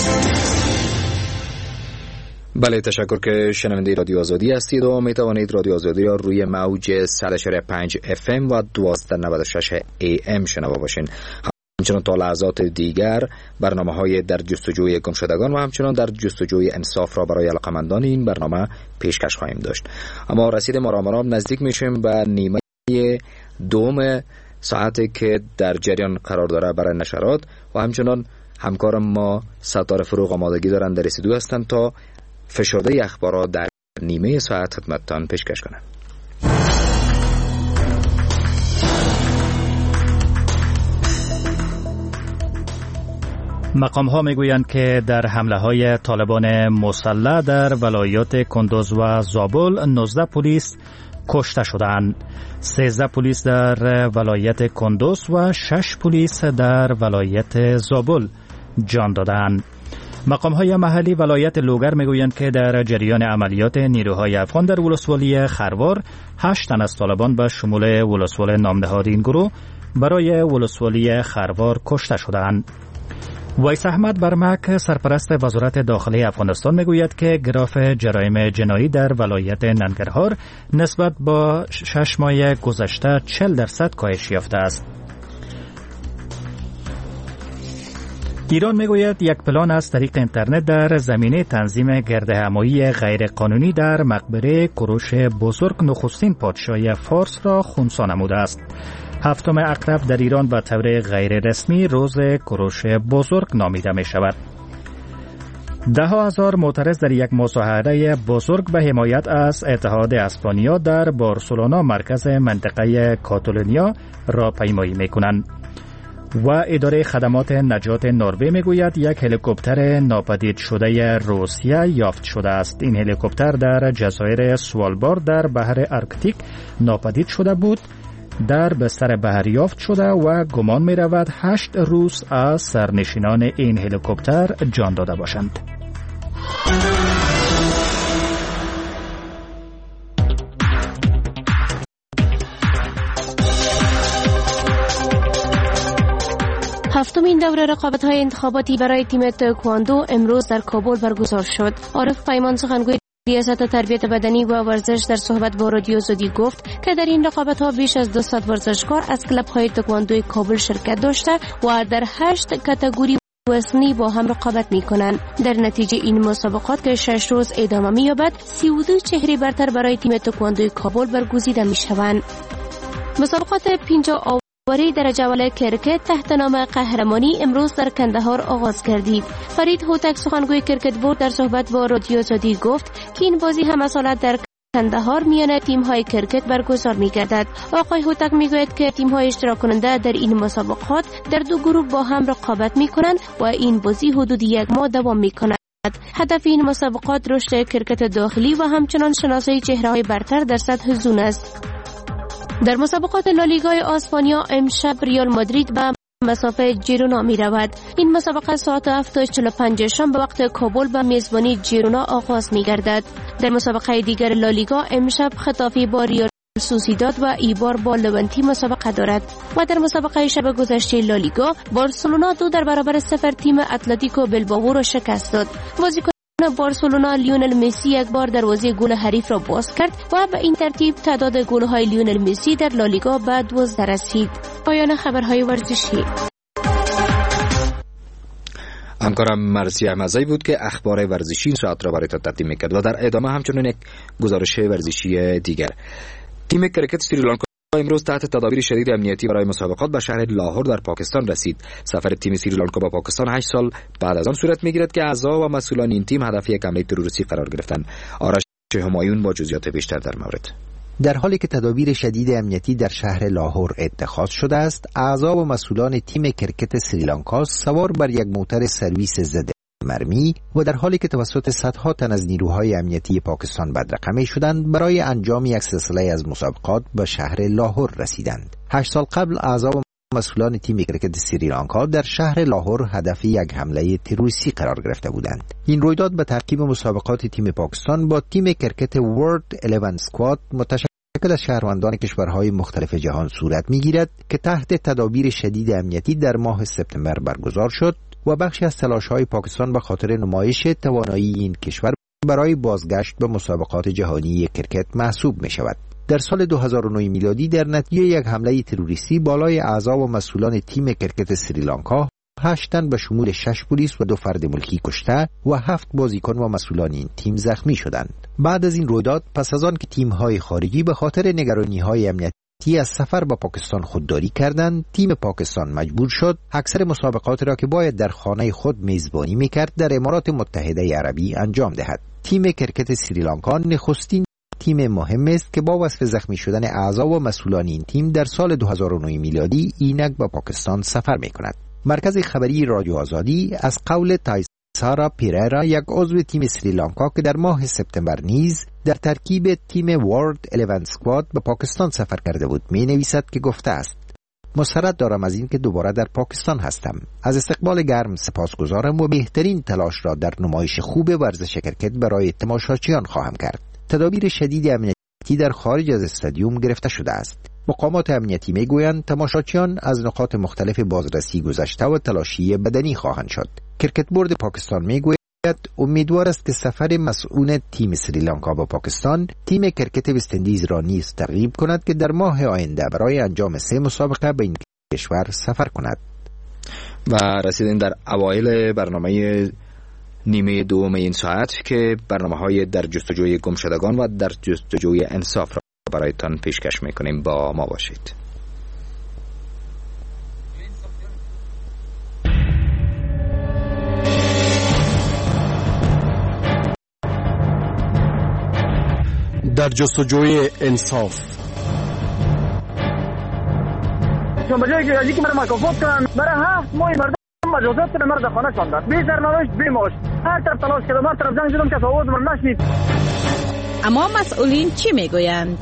بله، تشکر که شنونده رادیو آزادی هستید و می توانید رادیو آزادی را روی موج صد و پنج اف ام و دویست و نود و شش ای ام شنوا باشین. همچنان تا لحظات دیگر برنامه‌های در جستجوی گمشدگان و همچنان در جستجوی انصاف را برای علاقه‌مندان این برنامه پیشکش خواهیم داشت. اما رسید ما آرام نزدیک میشیم به نیمه دوم ساعتی که در جریان قرار داره برای نشرات و همچنان همکارم ما ستاره فروغ آمادگی دارند در استودیو هستند تا فشرده اخبارات در نیمه ساعت خدمتتان پیشکش کنند. مقام ها میگویند که در حمله های طالبان مسلح در ولایات کندوز و زابل نوزده پلیس کشته شدند. سیزده پلیس در ولایت کندوز و شش پلیس در ولایت زابل جان دادند. مقام های محلی ولایت لوگر میگویند که در جریان عملیات نیروهای افغان در ولسوالی خروار هشت تن از طالبان به شمول ولسوال نامنهاد این گروه برای ولسوالی خروار کشته شدند. ویس احمد برمک سرپرست وزارت داخلی افغانستان میگوید که گراف جرایم جنایی در ولایت ننگرهار نسبت با شش ماه گذشته چهل درصد کاهش یافته است. ایران میگوید یک پلان از طریق اینترنت در زمینه تنظیم گردهمایی غیر قانونی در مقبره کوروش بزرگ نخستین پادشاه فارس را خنثی نموده است. هفتم اکرب در ایران به طور غیر رسمی روز کوروش بزرگ نامیده می شود. ده ها هزار معترض در یک مظاهره بزرگ به حمایت از اتحاد اسپانیا در بارسلونا مرکز منطقه کاتالونیا را پیمایی می کنند. و اداره خدمات نجات نروژ میگوید یک هلیکوپتر ناپدید شده روسیه یافت شده است. این هلیکوپتر در جزایر سوالبارد در بحر آرکتیک ناپدید شده بود، در بستر بحر یافت شده و گمان می رود هشت روس از سرنشینان این هلیکوپتر جان داده باشند. هفتمین دوره رقابت‌های انتخاباتی برای تیم تایکواندو امروز در کابل برگزار شد. عارف پیمان سخنگوی ریاست تربیت بدنی و ورزش در صحبت با رادیو آزادی گفت که در این رقابت‌ها بیش از دویست ورزشکار از کلب‌های تایکواندوی کابل شرکت داشته و در هشت کاتگوری وزنی با هم رقابت می‌کنند. در نتیجه این مسابقات که شش روز ادامه می‌یابد، سی و دو چهره برتر برای تیم تایکواندوی کابل برگزیده می‌شوند. مسابقات پنجاه باری در جوله کرکت تحت نام قهرمانی امروز در کندهار آغاز گردید. فرید هوتک سخنگوی کرکت بورد در صحبت با رادیو آزادی گفت که این بازی هم سالت در کندهار میان تیم‌های کرکت برگزار می‌گردد. آقای هوتک میگوید که تیم‌های اشتراک کننده در این مسابقات در دو گروه با هم رقابت می‌کنند و این بازی حدود یک ماه دوام می‌کند. هدف این مسابقات رشد کرکت داخلی و همچنان شناسایی چهره‌های برتر در سطح زون است. در مسابقات لالیگای اسپانیا امشب ریال مادرید به مسافه جیرونا می رود. این مسابقه ساعت هفت و چهل و پنج شام به وقت کابل به میزبانی جیرونا آغاز می گردد. در مسابقه دیگر لالیگا امشب خطافی با ریال سوسیداد و ایبار با لونتی مسابقه دارد و در مسابقه شب گذشته لالیگا بارسلونا دو در برابر صفر تیم اتلتیکو بلبائو را شکست داد. بازیکن بارسلونا لیونل مسی یک بار دروازه گل حریف را باز کرد و به این ترتیب تعداد گل‌های لیونل مسی در لالیگا به دوازده رسید. پایان خبرهای ورزشی. همکارم مرسی احمدزی بود که اخبار ورزشی این ساعت را برایتان تقدیم می‌کرد و در ادامه همچنین یک گزارش ورزشی دیگر. تیم کرکت سریلانکا امروز تحت تدابیر شدید امنیتی برای مسابقات به شهر لاهور در پاکستان رسید. سفر تیم سریلانکا با پاکستان هشت سال بعد از آن صورت می‌گیرد که اعضا و مسئولان این تیم هدف یک حمله تروریستی قرار گرفتند. آرش همایون با جزئیات بیشتر در مورد. در حالی که تدابیر شدید امنیتی در شهر لاهور اتخاذ شده است، اعضا و مسئولان تیم کرکت سریلانکا سوار بر یک موتر سرویس ضد مرمی و در حالی که توسط صدها تن از نیروهای امنیتی پاکستان بدرقه شدند برای انجام یک سلسله از مسابقات به شهر لاهور رسیدند. هشت سال قبل اعضا و مسئولان تیم کرکت سریلانکا در شهر لاهور هدف یک حمله تروریستی قرار گرفته بودند. این رویداد به ترکیب مسابقات تیم پاکستان با تیم کرکت ورلد الیون اسکواد متشکل از شهروندان کشورهای مختلف جهان صورت می‌گیرد که تحت تدابیر شدید امنیتی در ماه سپتامبر برگزار شد و بخشی از تلاش‌های پاکستان به خاطر نمایش توانایی این کشور برای بازگشت به مسابقات جهانی کرکت محسوب می‌شود. در سال دو هزار و نه میلادی در نتیجه یک حمله تروریستی بالای اعضا و مسئولان تیم کرکت سریلانکا هشت تن به شمول شش پلیس و دو فرد ملکی کشته و هفت بازیکن و مسئولان این تیم زخمی شدند. بعد از این رویداد پس از آن که تیم‌های خارجی به خاطر نگرانی‌های امنیتی از سفر به پاکستان خودداری کردند، تیم پاکستان مجبور شد اکثر مسابقات را که باید در خانه خود میزبانی می‌کرد در امارات متحده عربی انجام دهد. تیم کرکت سریلانکا نخستین تیم مهم است که با وصف زخمی شدن اعضا و مسئولان این تیم در سال دو هزار و نه میلادی اینک به پاکستان سفر می‌کند. مرکز خبری رادیو آزادی از قول تایسارا پیریرا، یک عضو تیم سریلانکا که در ماه سپتامبر نیز در ترکیب تیم ورلد الیون اسکواد به پاکستان سفر کرده بود، می نویسد که گفته است: مسرت دارم از این که دوباره در پاکستان هستم. از استقبال گرم سپاسگزارم و بهترین تلاش را در نمایش خوب ورزش کرکت برای تماشاچیان خواهم کرد. تدابیر شدید امنیتی در خارج از استادیوم گرفته شده است. مقامات امنیتی میگویند تماشاچیان از نقاط مختلف بازرسی گذشته و تلاشی بدنی خواهند شد. کرکت بورد پاکستان میگوید امیدوار است که سفر مسئول تیم سریلانکا به پاکستان تیم کرکت وست اندیز را نیز ترغیب کند که در ماه آینده برای انجام سه مسابقه به این کشور سفر کند. و رسیدیم در اوایل برنامه نیمه دوم این ساعت که برنامه‌های در جستجوی گمشدگان و در جستجوی انصاف را برایتان پیشکش میکنیم. با ما باشید. در جستجوی انصاف. چون بجای که ازی که مرا مکافات کنن برای هفت ماه مردم مجازات کنه مرد خانه کندن بی سرنوشت بی معاش هر طرف تلاش کردم هر طرف زنگ زدم که آواز من نشنید. اما مسئولین چی میگویند؟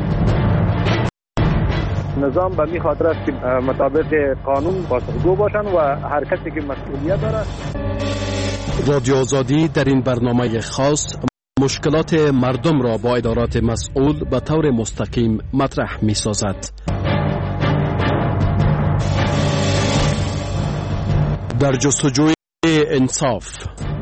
نظام به می خاطر است که مطابق قانون بازگو باشن و هر کسی که مسئولیت داره. رادیو آزادی در این برنامه خاص مشکلات مردم را با ادارات مسئول به طور مستقیم مطرح می سازد. در جستجوی انصاف.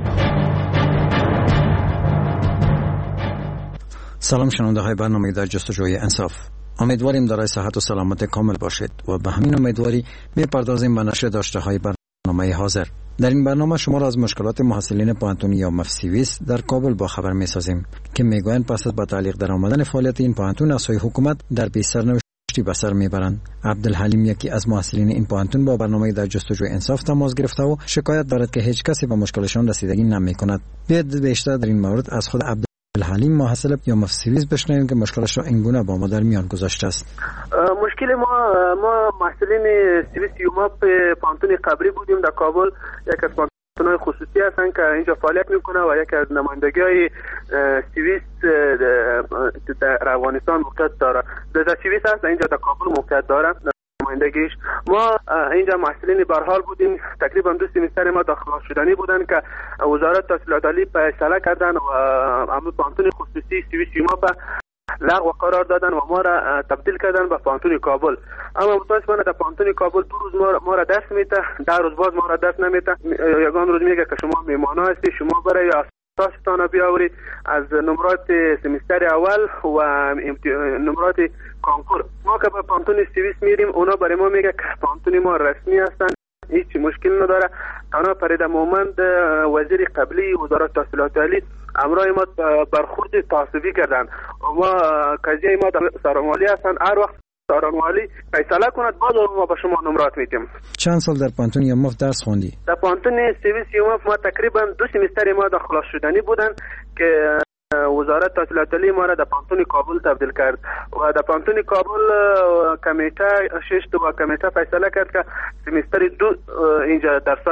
سلام شنونده های برنامه در جستجوی انصاف. امیدواریم دارای صحت و سلامت کامل باشید و به همین امیدواری میپردازیم به نشر داشته های برنامه حاضر. در این برنامه شما را از مشکلات محصلین پانتونی یا مفسیویس در کابل با خبر می سازیم که میگویند پس از با تعلیق در آمدن فعالیت این پانتون از سوی حکومت در بی سرنوشتی به سر میبرند. عبدالحلیم یکی از محصلین این پانتون با برنامه در جستجوی انصاف تماس گرفته و شکایت دارد که هیچ کسی به مشکلشان رسیدگی نمیکند. بیاید بیشتر در این مورد از خود عبد الحلیم محصل یا مفسیویس بشنویم که مشکلش را اینگونه با ما در میان گذاشته است. مشکل ما ما محصلین سیویس یوماپ پانتون قبری بودیم در کابل. یک از پانتون‌های خصوصی هستن که اینجا فعالیت میکنه و یک از نمایندگی‌های سیویس در افغانستان موقعیت داره. در سیویس هست اینجا در کابل موقعیت داره نمایندگیش. ما اینجا محصلین برحال بودیم. تقریبا دو سیمستر ما داخل شدنی بودن که وزارت تحصیلات عالی فیصله کردن و همون پانتون خصوصی سیویس یوماپ لغو قرار دادن و ما را تبدیل کردن به پانتون کابل. اما متاسفانه در پانتون کابل دو روز ما, ما را درس میده، در روز باز ما را درس نمیده. یگان روز میگه که شما میمانه هستی، شما برای اساستان بیاورید از نمرات سمستر اول و نمرات کانکور. ما که به پانتون سیویس میریم اونا برای ما میگه که پانتون ما رسمی هستن، هیچ مشکل نداره. انا پرید مومند وزیر قبلی وزارت تحصیلات عالی امرای ما برخورد تعصبی کردن. ما قضیه ما سارانوالی هستن، هر وقت سارانوالی فیصله کند باز ما به شما نمرات میتیم. چند سال در پانتون یوماف درس خوندی؟ در پانتون سیویس یوماف ما تقریبا دو سمستر ما داخل شدنی بودن که وزارت تحصیلات عالی ما را در پانتون کابل تبدیل کرد و در پانتون کابل کمیته شش و کمیته فیصله کرد که سمستر دو اینجا درسای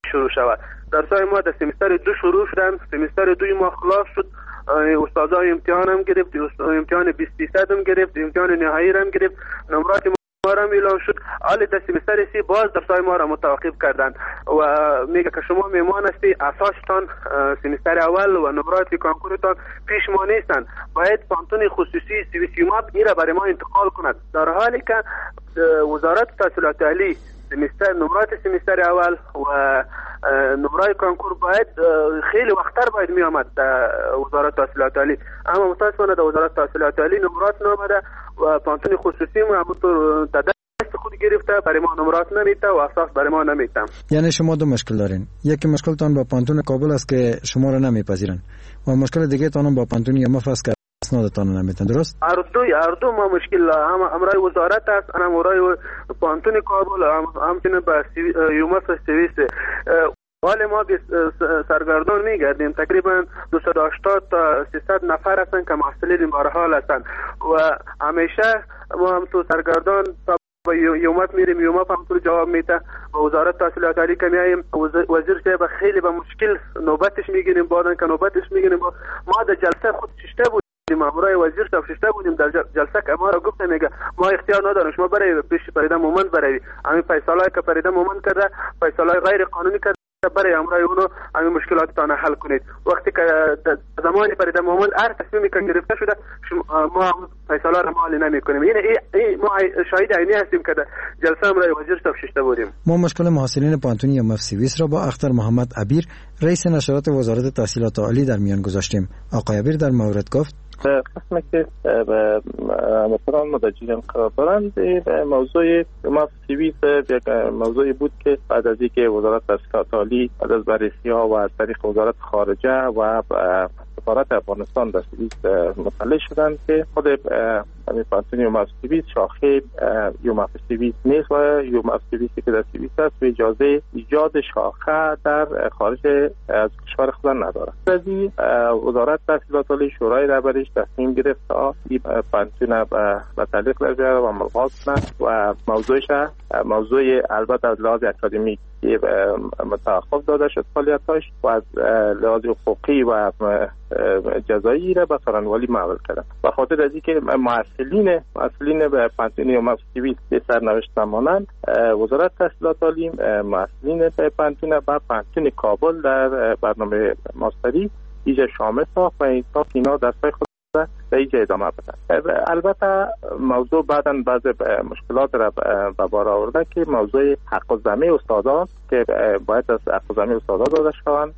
شروع شود. درسای ما در سمستر دو شروع شدن، سمستر دوی ما خلاص شد، استادای امتحان هم گرفت، امتحان بیست درصد هم گرفت، امتحان نهایی هم گرفت، نمرات ما هم اعلام شد. حالا در سمستر سی باز درسای ما را متوقف کردند و میگه که شما میمان هستی، اساستان سمستر اول و نمرات کنکورتان پیش ما نیستند، باید پانتون خصوصی سوئیس یوماپ این را برای ما انتقال کند، در حالی که وزارت تحصیلات عالی سمستر نمرات سمستر اول و نمرای کنکور باید خیلی وقتتر باید می آمد در وزارت تحصیلات عالی، اما متاسفانه در وزارت تحصیلات عالی نمرات نامده و پانتون خصوصی ما همونطور دست خود گرفته، برای ما نمرات نمیته و اساس برای ما نمیته. یعنی شما دو مشکل دارین، یکی مشکلتان با پانتون کابل است که شما را نمیپذیرن و مشکل دیگه تان با پانتون یوماف است که اسنادتان نمیتن، درست؟ اردوی اردو ما مشکل هم امرای وزارت است، هم امرای پانتون کابل همچنین با یوماف سوئیس. حال ما سرگردان میگردیم، تقریبا دویست و هشتاد تا سیصد نفر هستند که محصلین بارحال هستند و همیشه ما هم تو سرگردان با یومات میریم، یومات هم تو جواب میده و وزارت تحصیلات عالی که میایم وزیر صاحب خیلی به مشکل نوبتش میگیریم، بعدن که نوبتش میگیریم ما در جلسه خود ششته بودیم، امرای وزیر صاحب ششته بودیم در جلسه که ما را گفت میگه ما اختیار نداریم، شما برای پیش پریده مومند برای همین فیصله که پریده مومند کرده، فیصله غیر قانونی کرده، برای امرای اونو همین مشکلاتتان حل کنید. وقتی که زمانی پریده مومند هر تصمیمی که گرفته شده ما فیصله را مالی نمی کنیم. این ای ما شاهد عینی هستیم که جلسه امرای وزیر صاحب ششته بودیم. ما مشکل محصلین پانتون یوماف سوئیس را با اختر محمد عبیر رئیس نشرات وزارت تحصیلات عالی در میان گذاشتیم. آقای عبیر در مورد گفت قسمی که مثلا مدرجین قرار دارند، موضوع یوماف سوئیس یک موضوعی بود که بعد از اینکه وزارت تحصیلات عالی بعد از بررسی ها و از طریق وزارت خارجه و سفارت افغانستان در سوئیس مطلع شدند که خود همین پانتون یوماف سوئیس شاخه یوماف سوئیس نیست و یوماف سوئیسی که در سوئیس است و اجازه ایجاد شاخه در خارج از کشور خود ندارد. از این وزارت تحصیلات عالی شورای رهبریش تصمیم گرفت تا این پانتون به تعلیق در بیاره و ملغا کنه و موضوعش موضوع البته از لحاظ اکادمیک متوقف داده شد فعالیتاش و از لحاظ حقوقی و جزایی را به سخنوری محول کردن. به خاطر از اینکه معسلین معسلین به پانتون یوماف سوئیس به سرنوشت مانند، وزارت تحصیلات عالی معسلین به پانتون و پانتون کابل در برنامه ماستری ایجا شامل ساخت و این ساخت اینا دستای خود در اینجا ادامه بدن. البته موضوع بعداً بعض مشکلات را به بار آورده که موضوع حق الزحمه استادان که باید از حق الزحمه استادان داده شوند،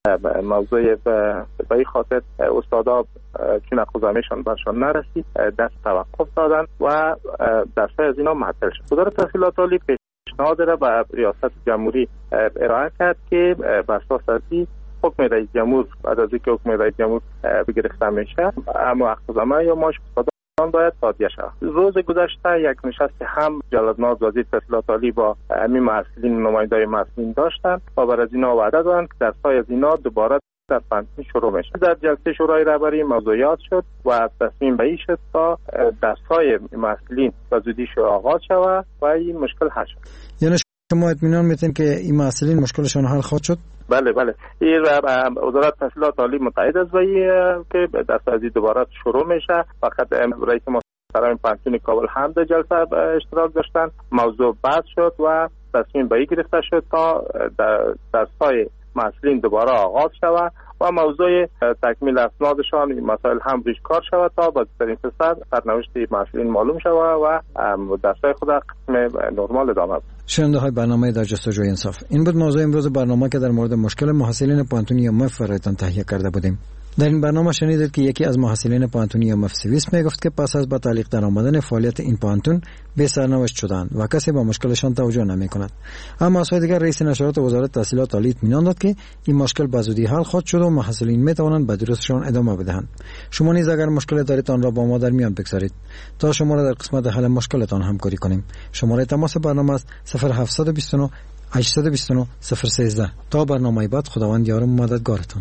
موضوع به این خاطر استادا چون حق الزحمهشان برشان نرسید دست توقف دادن و درسای از اینا معطل شد. وزارت تحصیلات عالی پیشنهاد را به ریاست جمهوری ارائه کرد که بر اساس از حکم رئیس جمهور بعد از اینکه حکم رئیس جمهور بگرفته میشه اما حق الزحمه یا معاش استادان باید تادیه شود. روز گذشته یک نشست هم جلال‌آباد وزیر تحصیلات عالی با همین محصلین نمایندای محصلین داشتند و بر از اینا وعده دادند که درس‌های از اینا دوباره در پانتون شروع میشه. در جلسه شورای رهبری موضوعات شد و تصمیم به این شد تا درس‌های محصلین به زودی آغاز شود و این مشکل حل شد. یعنی شما اطمینان میتین که این محصلین مشکلشون حل خواهد شد؟ بله بله. این وزارت تحصیلات عالی متعهد است به که دست از دوباره شروع میشه. فقط رئیس محترم پانتون کابل هم در جلسه اشتراک داشتن، موضوع بحث شد و تصمیم به این گرفته شد تا درس‌های محصلین دوباره آغاز شود و موضوع تکمیل اسنادشان این مسائل هم روش کار شود تا با در این فصل سرنوشت محصلین معلوم شود و درس‌های خود قسم نرمال ادامه بده. شنونده های برنامه در جستجوی انصاف، این بود موضوع امروز برنامه که در مورد مشکل محصلین پانتون یوماف برایتان تهیه کرده بودیم. در این برنامه شنیدید که یکی از محصلین پانتون یوماف سوئیس میگفت که پس از با تعلیق در آمدن فعالیت این پانتون به سرنوشت شدند و کسی با مشکلشان توجه نمی کند. اما از سوی دیگر رئیس نشرات وزارت تحصیلات عالی اطمینان داد که این مشکل به زودی حل خواهد شد و محصلین می توانند به دروسشان ادامه بدهند. شما نیز اگر مشکل دارید آن را با ما در میان بگذارید تا شما را در قسمت حل مشکلتان همکاری کنیم. شماره تماس برنامه است صفر هفت دو نه هشت دو نه صفر یک سه. تا برنامه بعد خداوند یار و مددگارتان.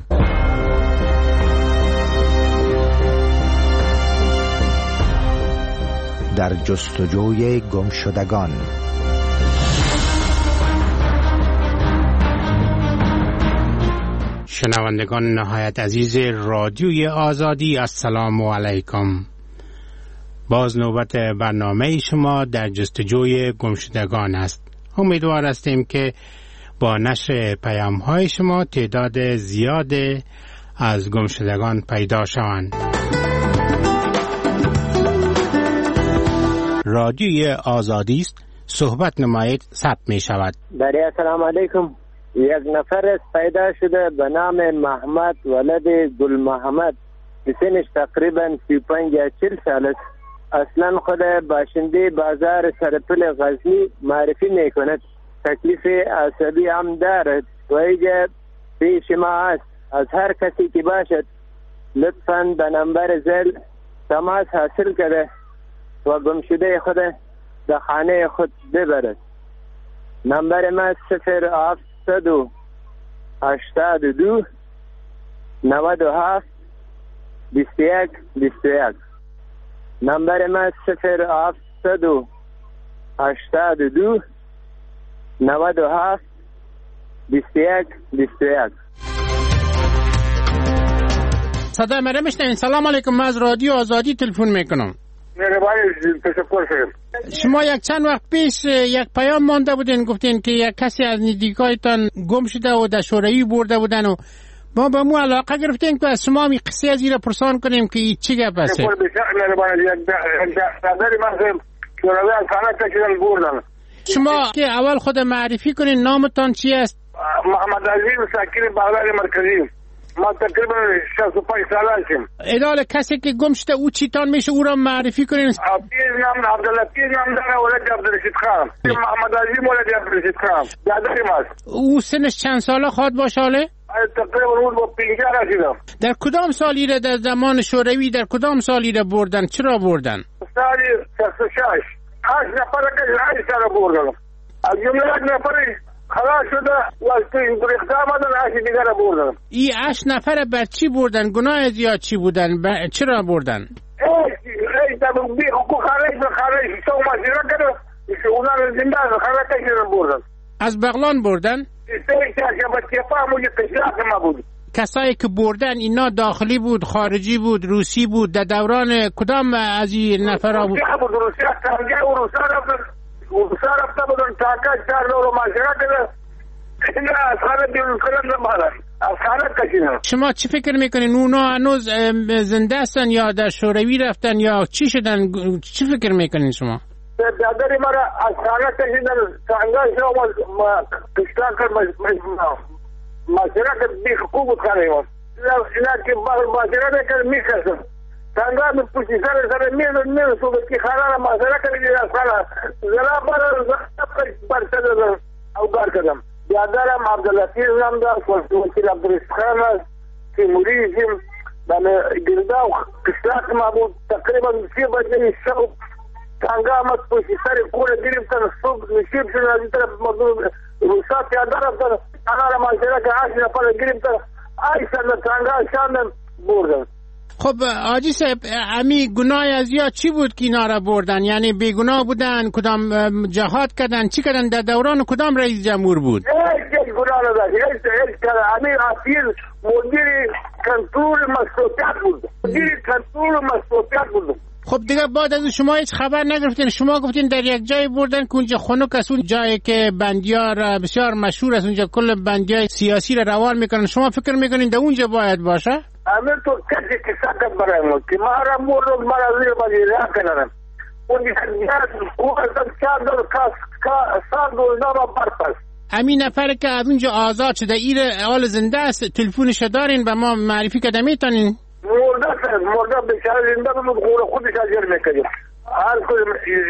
در جستجوی گمشدگان. شنوندگان نهایت عزیز رادیوی آزادی، السلام علیکم. باز نوبت برنامه شما در جستجوی گمشدگان است. امیدوار هستیم که با نشر پیام های شما تعداد زیاد از گمشدگان پیدا شوند. رادیوی آزادی است، صحبت نمایید ثبت می شود. بله، السلام علیکم. یک نفر پیدا شده به نام محمد ولد گل محمد، سنش تقریبا سی و پنج یا چهل سال است. اصلا خود باشنده بازار سرپل غزنی معرفی می کند. تکلیف عصبی هم دارد و اینجا پیش ما است. از هر کسی که باشد لطفاً به نمبر زل تماس حاصل کرده و گمشده خود به خانه خود ببرد. نمبر ما صفر هفتصد و هشتاد و دو نود و هفت بیست و یک بیست و یک. نمبر ما صفر هفتصد و هشتاد و دو نود و هفت بیست و یک بیست و یک. صدای مرا میشنوین؟ سلام علیکم، من از رادیو آزادی تلفن میکنم. شما یک چند وقت پیش یک پیام مانده بودین، گفتین که یک کسی از نزدیکایتان گم شده و در شوروی برده بودن و ما به مو علاقه گرفتیم که از شما می قصه از این پرسان کنیم که چی گپ است. شما که اول خود معرفی کنین، نامتان چی است؟ محمد عزیز، ساکن بغداد مرکزی. ما تقریبا شصت و پنج ساله هستم. ادال کسی که گم شده او چیتان میشه، او را معرفی کنین. پیز نام عبداللطیف نام داره، ولد عبدالرشید خان. محمد عزیز ولد عبدالرشید خان. برادر ماست. او سنش چند ساله خواهد باشه حاله؟ تقریبا اون با پنجاه رسیدم. در کدام سالی را در زمان شوروی در کدام سالی را بردن؟ چرا بردن؟ سالی شصت و شش. هشت نفر که هشت سال بردن. از جمله یک نفر خلاص شده و گریخته آمدن، هشت دیگر را بردن. این هشت نفر بر چی بردن؟ گناه زیاد چی بودن؟ ب... چرا بردن؟ ای ای تا بی حقوق خارج به خارج سو مسیره کرده، اونا را زنده از خارج کشیدن بردن. از بغلان بردن؟ کسایی که بردن اینا داخلی بود، خارجی بود، روسی بود؟ در دوران کدام از این نفرها بود؟ روسی بود. روسی تنگه و روسا رفتن روسا رفتن بودن تاکه چار دور و ماشره کرده. اینا از خانه بیرون کردن نمالن، از خانه کشیدن. شما چی فکر میکنین؟ اونا هنوز زنده هستن یا در شوروی رفتن یا چی شدن؟ چی فکر میکنین شما؟ دادری مرا از خانه کشیدن، تنگه شما کشتان کرد ماشره کرد، بی حقوق بود خانه ایمان. اینا که ماشره نکرد میکشن. تنگه می پوشی سر سر میزن میزن صورت که خانه را ماشره کردی از خانه. زلا برا زلا برسه دادن او بار کردم. دادرم عبداللطیف نام دار، وکیل عبدالرشید خان است، تیموریزم، بله گرده و کشتاک ما بود. تقریبا سی بجه شب تنگه آمد پوشی سر کوره گرفتن، صبح نشیب شدن از این طرف مردم روسا پیاده رفتن، آنها را ماشره که هشت نفر گرفتن، ایسان تنگه شاندن بردن. خب آجی صاحب، امی گناه از یا چی بود که اینا را بردن؟ یعنی بیگناه بودن؟ کدام جهاد کردن؟ چی کردن؟ در دوران کدام رئیس جمهور بود؟ هیچ گناه نداشت، هیچ هیچ کردن. امی اصیل مدیر کنترل مشروطیت بود، مدیر کنترل مشروطیت بود. خب دیگه بعد از شما هیچ خبر نگرفتین؟ شما گفتین در یک جای بردن که اونجا خنک است، اون جایی که بندیار بسیار مشهور است، اونجا کل بندیای سیاسی را روان میکنن. شما فکر میکنین در اونجا باید باشه؟ همین تو کسی که ساکت برای ما که ما را مورد ما را زیر بازی راه کنن اون دیگر او از چهار دور کاس سال دور نام برپس. همین نفر که از اونجا آزاد شده ایر حال زنده است، تلفونش دارین و ما معرفی کده میتونین؟ مرده است، مرده بیچاره زنده بود، خودش اجر میکنیم. هر کوئی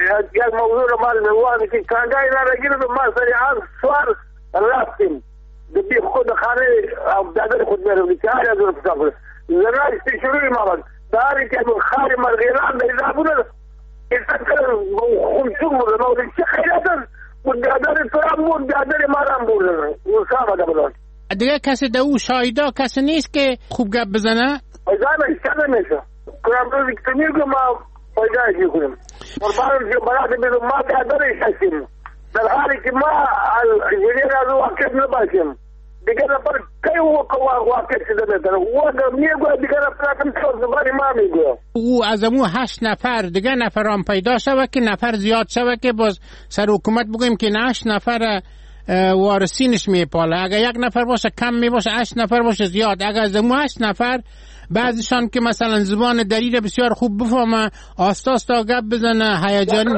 یک موضوع رو مال میوانی که کانگاه اینا را گیرد و ما سری آن سوار رفتیم بی خود خانه دادر خود میرم بیچاره از اون پسا زناشتی شروعی ما بود داری که من خاری مرغیران دیده بوده ایسا که خونسون بوده ما بوده چه خیلیت است و دادر تو هم بود دادر ما هم بوده اون سامده بوده. دیگه کسی دو شایده کسی نیست که خوب گپ بزنه؟ ایزانه ایسا نمیشه کنم روزی که میگه ما پیدایشی کنیم قربان که برات بیدو ما دادر ایسا در حالی که ما جنیر از او حقیق نباشیم دیگه نفر کی او واقع شده بهتر او اگر میگه دیگه نفر تو زبان ما میگه او از امو هشت نفر دیگه نفران پیدا شود که نفر زیاد شود که باز سر حکومت بگویم که نه هشت نفر وارثینش میپاله. اگر یک نفر باشه کم میباشه، هشت نفر باشه زیاد. اگر از امو هشت نفر بعضیشان که مثلا زبان دلیل بسیار خوب بفهمه، آستاس تا گپ بزنه هیجانی،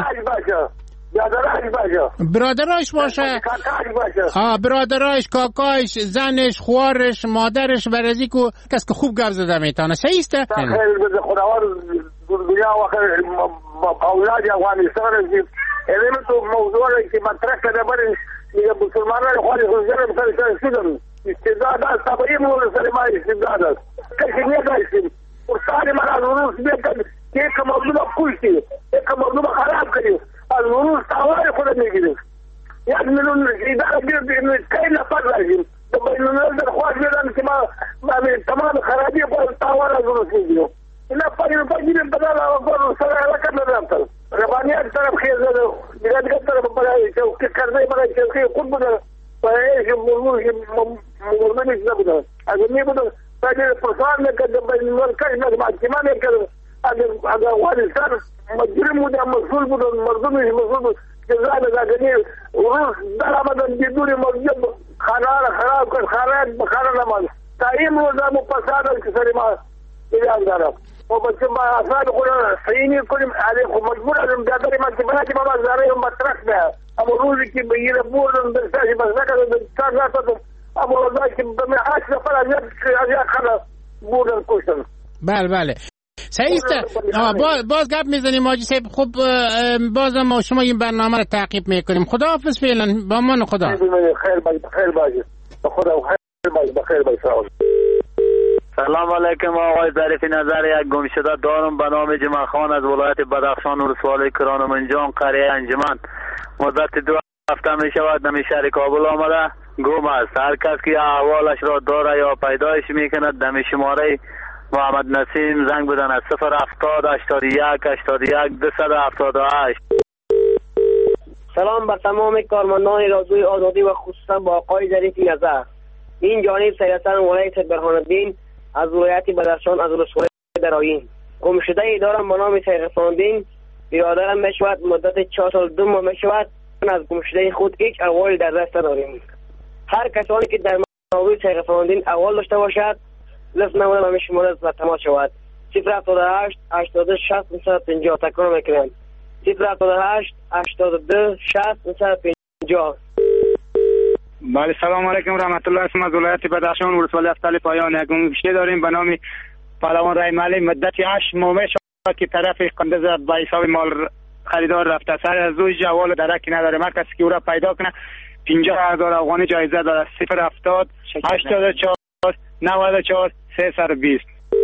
برادرایش باشه، آه برادرایش، کاکایش، زنش، خوارش، مادرش، برازی کو کس که خوب گپ زده میتونه. صحیح است؟ خیر بده خداوند دنیا و آخر اولاد افغانستان این تو موضوع که مطرح کرده برای مسلمانان خواهی خودشان بسر شدن استعداد است طبعی مول سلمان استعداد است کسی نیستیم استاد من از روز بیاد که یک موضوع کشتی یک موضوع خراب کنیم از روز تاوار خود میگیریم یک میلیون اداره بیاد کئی نفر لازم بین الملل خواهد بیادن که ما تمام خرابی پر تاوار از روز میگیریم اینا پایین پایین بدل آقا سر حرکت ندارم ربانیت طرف خیز دیگه دیگه طرف برای که کرده برای که خود بوده برای که مرموش مرمونیش نبوده اگر می بوده باید پرسان نکرده باید مرکش نکرده محکمان نکرده اگر افغانستان مجرم بوده مسئول بوده مردمش مسئول بوده جزا بزاگنی روز در آمدن بدون مجرم خانه خراب کرد خانه بخانه نمان تا این روز همو پسادن که سری ما ایران دارم و بچه ما افراد خود صحیح کنیم علی خود مجبور ازم داداری من که بنا که ما زاره هم مطرح ده اما روزی که بگیره بودن درستاشی بس نکردن کار نتادن اما روزایی که بمی هشت نفر از یک خانه بودن کشتن. بله بله صحیح است. باز, باز گپ میزنیم حاجی صاحب. خب بازم ما شما این برنامه رو تعقیب میکنیم. خداحافظ فعلا، با امان خدا. خیر باشه خیر باشه خدا خیر باشه بخیر باشه. سلام علیکم آقای ظریفی نظر یک گمشده دارم به نام جمال خان از ولایت بدخشان ولسوالی کرانمنجان قریه انجمن. مدت دو هفته می شود نمی شهر کابل آمده گم است. هر کس که احوالش را داره یا پیدایش می کند دم شماره محمد نسیم زنگ بدن از صفر هفتاد هشتاد و یک هشتاد و یک دویست هفتاد و هشت. سلام بر تمام کارمندان رادیوی آزادی و خصوصا با آقای ظریفی نظر. این جانب سیدحسن ولایت برهان‌الدین از ولایت بدخشان از ولسوالی درایین. گمشده ای دارم به نام سیدحسن برادرم میشود مدت چهار سال دو ماه میشود. از گمشده خود هیچ احوالی در دست نداریم. هر کسانی که در مورد سیدحسن احوال داشته باشد لطف نمونه به شماره و تماس شود. صفر هفتاد و هشت هشتاد و شصت نهصد و پنجاه. تکرار میکنم صفر هفتاد و هشت هشتاد و دو شصت نهصد و پنجاه. بله سلام علیکم رحمت الله. اسم از ولایت بدخشان ولسوالی افتال پایان. یک گمشده داریم به نام پهلوان رحیم علی مدت هشت ماه شد که طرف قندز با حساب مال خریدار رفته. سر از روی جوال درکی نداره. هر کسی که او را پیدا کنه پنجاه هزار افغانی جایزه داره. صفر هفتاد هشتاد و چهار نود و چهار سیصد و بیست.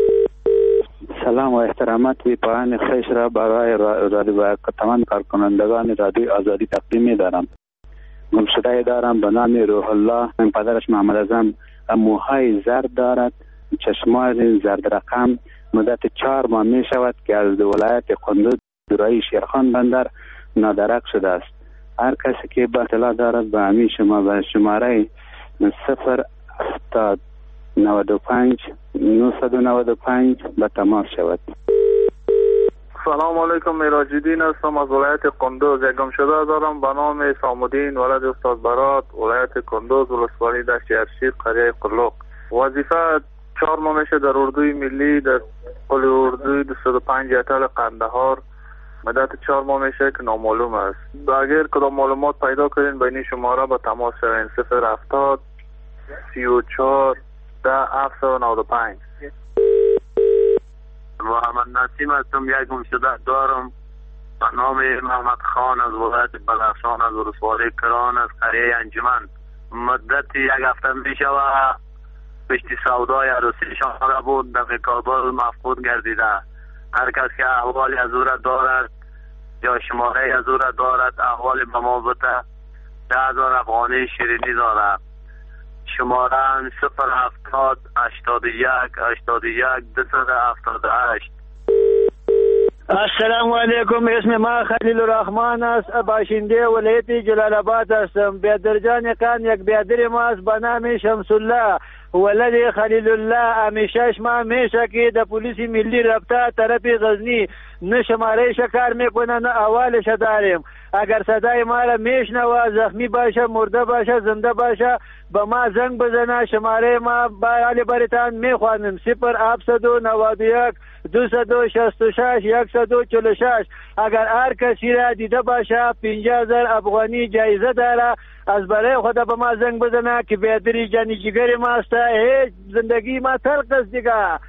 سلام و احترامات و پایان خیش را برای رادیو و تمام کارکنندگان رادیو آزادی تقدیم می‌دارم. گمشده دارم به نام روح الله. من پدرش محمد اعظم موهای زرد دارد، چشمان زرد رقم. مدت چهار ماه می شود که از ولایت قندوز درایی شیرخان بندر نادرک شده است. هر کسی که با اطلاع دارد به همین شما به شماره صفر هفتاد نود و پنج نهصد و نود و پنج به تماس شود. سلام علیکم میراجدین هستم از ولایت قندوز. یک گمشده دارم به نام سامودین ولد استاد برات ولایت قندوز ولسوالی دشت ارشید قریه قلوق. وظیفه چهار ماه میشه در اردوی ملی در قل اردوی دویست و پنج ایتل قندهار. مدت چهار ماه میشه که نامعلوم است. اگر کدام معلومات پیدا کنین بین شماره با تماس شوین صفر هفتاد سی و چهار ده هفتصد و نود و پنج. محمد نسیم هستم. یک گمشده دارم به نام محمد خان از ولایت بدخشان از ولسوالی کران از قریه انجمن. مدت یک هفته می شود پشتی سودای عروسیشان را بود در کابل مفقود گردیده. هر کس که احوالی از او را دارد یا شماره از او را دارد احوالی به ما بده. ده هزار افغانی شیرینی دارد. شماره صفر هفتاد هشتاد و یک هشتاد و یک دویست هفتاد و هشت. السلام علیکم. اسم ما خلیل الرحمن است، باشنده ولایت جلال آباد هستم. بیادرجان کان یک بیادر ما است به نام شمس الله ولد خلیل الله. همیشه ما میشه که د پلیس ملی رابطه طرف غزنی نه شماره شکار میکنه نه اولش داریم. اگر صدای ما را میشنوه، زخمی باشه، مرده باشه، زنده باشه، به ما زنگ بزنه. شماره ما برای برتان میخوانم: صفر هفتصد و نود و یک دویست و شصت و شش صد و چهل و شش. اگر هر کسی را دیده باشه پنجاه هزار افغانی جایزه داره. از برای خدا به ما زنگ بزنه که بیادری جانی جگر ما است. هیچ زندگی ما تلخ است دیگه.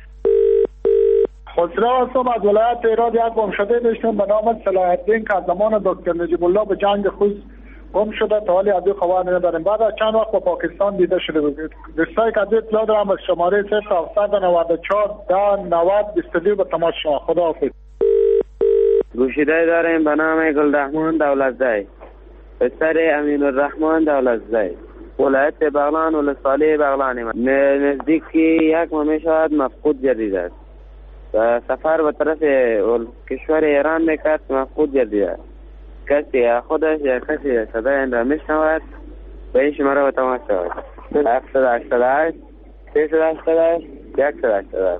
خسرو هستم از ولایت ایراد. یک گم شده داشتم به نام صلاح الدین که از زمان دکتر نجیب الله به جنگ خود گم شده، تا حالی از او خبر نداریم. بعد از چند وقت به پاکستان دیده شده بود. دوستایی که از اطلاع دارم از شماره صفر هفتصد و نود و چهار ده نود بیست و دو به تماس شما. خداحافظ. گوشیده داریم به نام گلرحمان دولتزی، پسر امین الرحمن دولتزی، ولایت بغلان ولسوالی بغلانی. نزدیک یک ماه می شود مفقود جدید است. سفر به طرف کشور ایران میکرد، مفقود جدید است. کسی خودش یا کسی صدای این را میشنود به این شماره به تماس شود: هفتصد و هشتاد و هشت سیصد و هشتاد و هشت صد و هشتاد و هشت.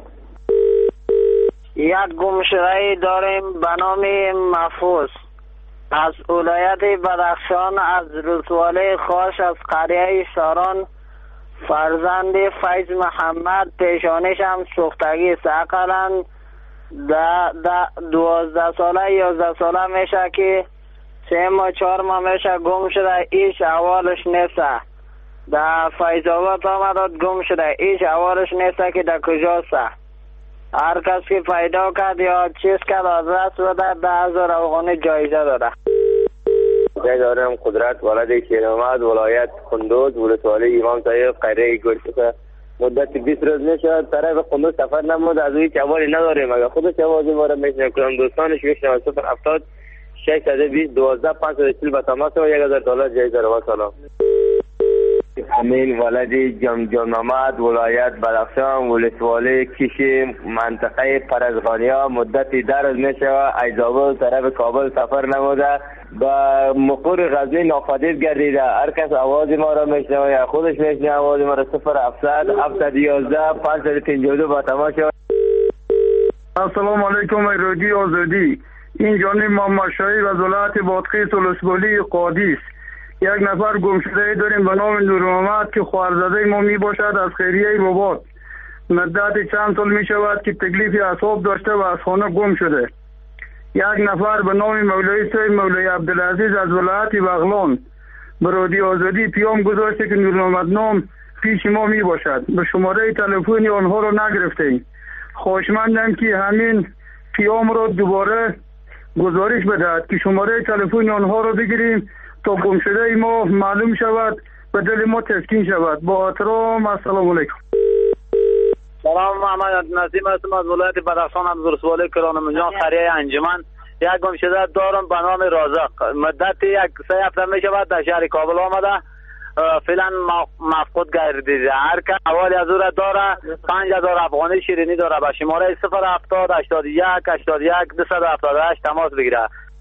یک گمشده داریم به نام محفوظ از ولایت بدخشان، از روزواله خاص، از قریه شاران. فرزند فیض محمد، پیشانش هم سوختگی است. اقلا دوازده ساله یازده ساله میشه که سه ماه چهار ماه میشه گم شده، ایش اولش نیست. در فیض آباد آمد گم شده، ایش اولش نیست که در کجاست. هر کس که پیدا کرد یا چیز کرد آدرس بده، ده هزار افغانی جایزه داده. جای دارم قدرت ولد شیرآمد ولایت کندوز ولسوالی امام طاهر قریه گلشکه. مدت بیست روز میشد طرف کندوز سفر نمود، از اوی چوالی نداریم. اگر خودش آوازی ما را میشنم کنم دوستانش میشنم صفر هفتاد ششصد و بیست دوازده پانصد و چهل به تماس و یک هزار دلار جایزه. رو سلام. امین ولد جم جم محمد ولایت بدخشان ولسوالی کشی منطقه پرزغانیا. مدتی در روز میشه ایزابل طرف کابل سفر نموده، با مقر غزنی ناپدید گردیده. هر کس آواز ما را میشنوه یا خودش میشنوه آواز ما را صفر هفتصد هفتصد و یازده پانصد و پنجاه و دو با تماس شود. السلام علیکم رادیو آزادی. این جانب محمد شاهی و ولایت بادغیس ولسوالی قادیس. یک نفر گم شده داریم به نام نور محمد که خواهرزاده ما می باشد از خیریه رباط. مدت چند سال می شود که تکلیف اعصاب داشته و از خانه گم شده. یک نفر به نام مولوی صاحب مولوی عبدالعزیز از ولایت بغلان به رادیو آزادی پیام گذاشته که نور محمد نام پیش ما می باشد. به شماره تلفنی آنها رو نگرفتیم. خواهشمندم که همین پیام رو دوباره گزارش بدهد که شماره تلفنی آنها رو بگیریم تا گم شده ما معلوم شود و دل ما تسکین شود. با احترام السلام علیکم. سلام، محمد نسیم هستم از ولایت بدخشان، از ولسوالی کرانمنجان قریه انجمن. یک گم شده دارم به نام رازق. مدت یک سه هفته می شود در شهر کابل آمده، فعلا مفقود گردیده. هر که حوالی از او را داره پنج هزار افغانی شیرینی داره. به شماره صفر هفتاد هشتاد و یک هشتاد و یک دویست و هفتاد و هشت تماس بگیره.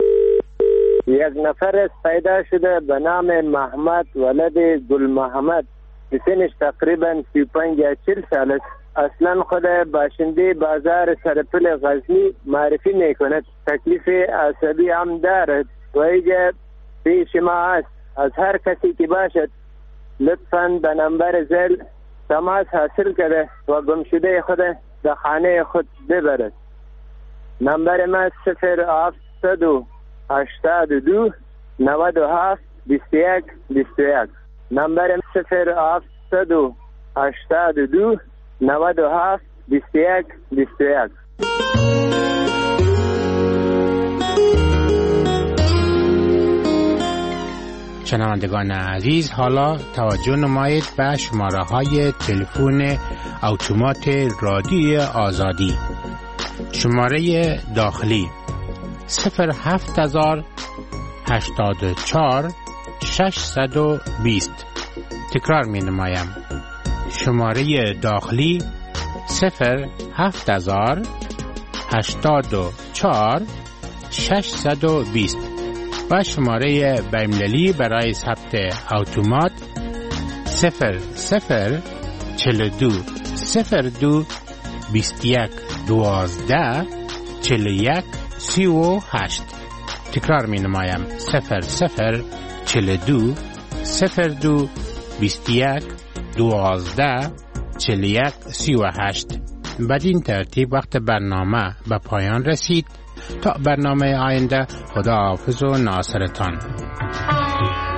یک نفر پیدا شده به نام محمد ولد گل محمد، سنش تقریبا سی و پنج یا چهل سال است. اصلا خود باشنده بازار سرپل غزنی معرفی میکند. تکلیف عصبی هم دارد و اینجا پیش ما است. از هر کسی که باشد لطفاً به نمبر زل تماس حاصل کرده و گم شده خود به خانه خود ببرد. نمبر ما صفر هفتصد و هشتاد و دو نود و هفت بیست و یک بیست و یک. نمبر صفر هفتصد و هشتاد و دو نود و هفت بیست و یک بیست و یک. شنوندگان عزیز، حالا توجه نمایید به شماره های تلفن اتومات رادیو آزادی. شماره داخلی صفر هفت هزار هشتاد و چهار ششصد و بیست. تکرار می نمایم. شماره داخلی صفر هفت هزار هشتاد و چهار ششصد و بیست و شماره بین‌المللی برای ثبت اتومات صفر صفر چهل و دو صفر دو بیست و یک دوازده چهل و یک سی و هشت. تکرار می نمایم صفر صفر چهل و دو صفر دو بیست و یک دوازده چهل و یک سی و هشت. بدین ترتیب وقت برنامه به پایان رسید. تا برنامه آینده، خدا حافظ و ناصرتان.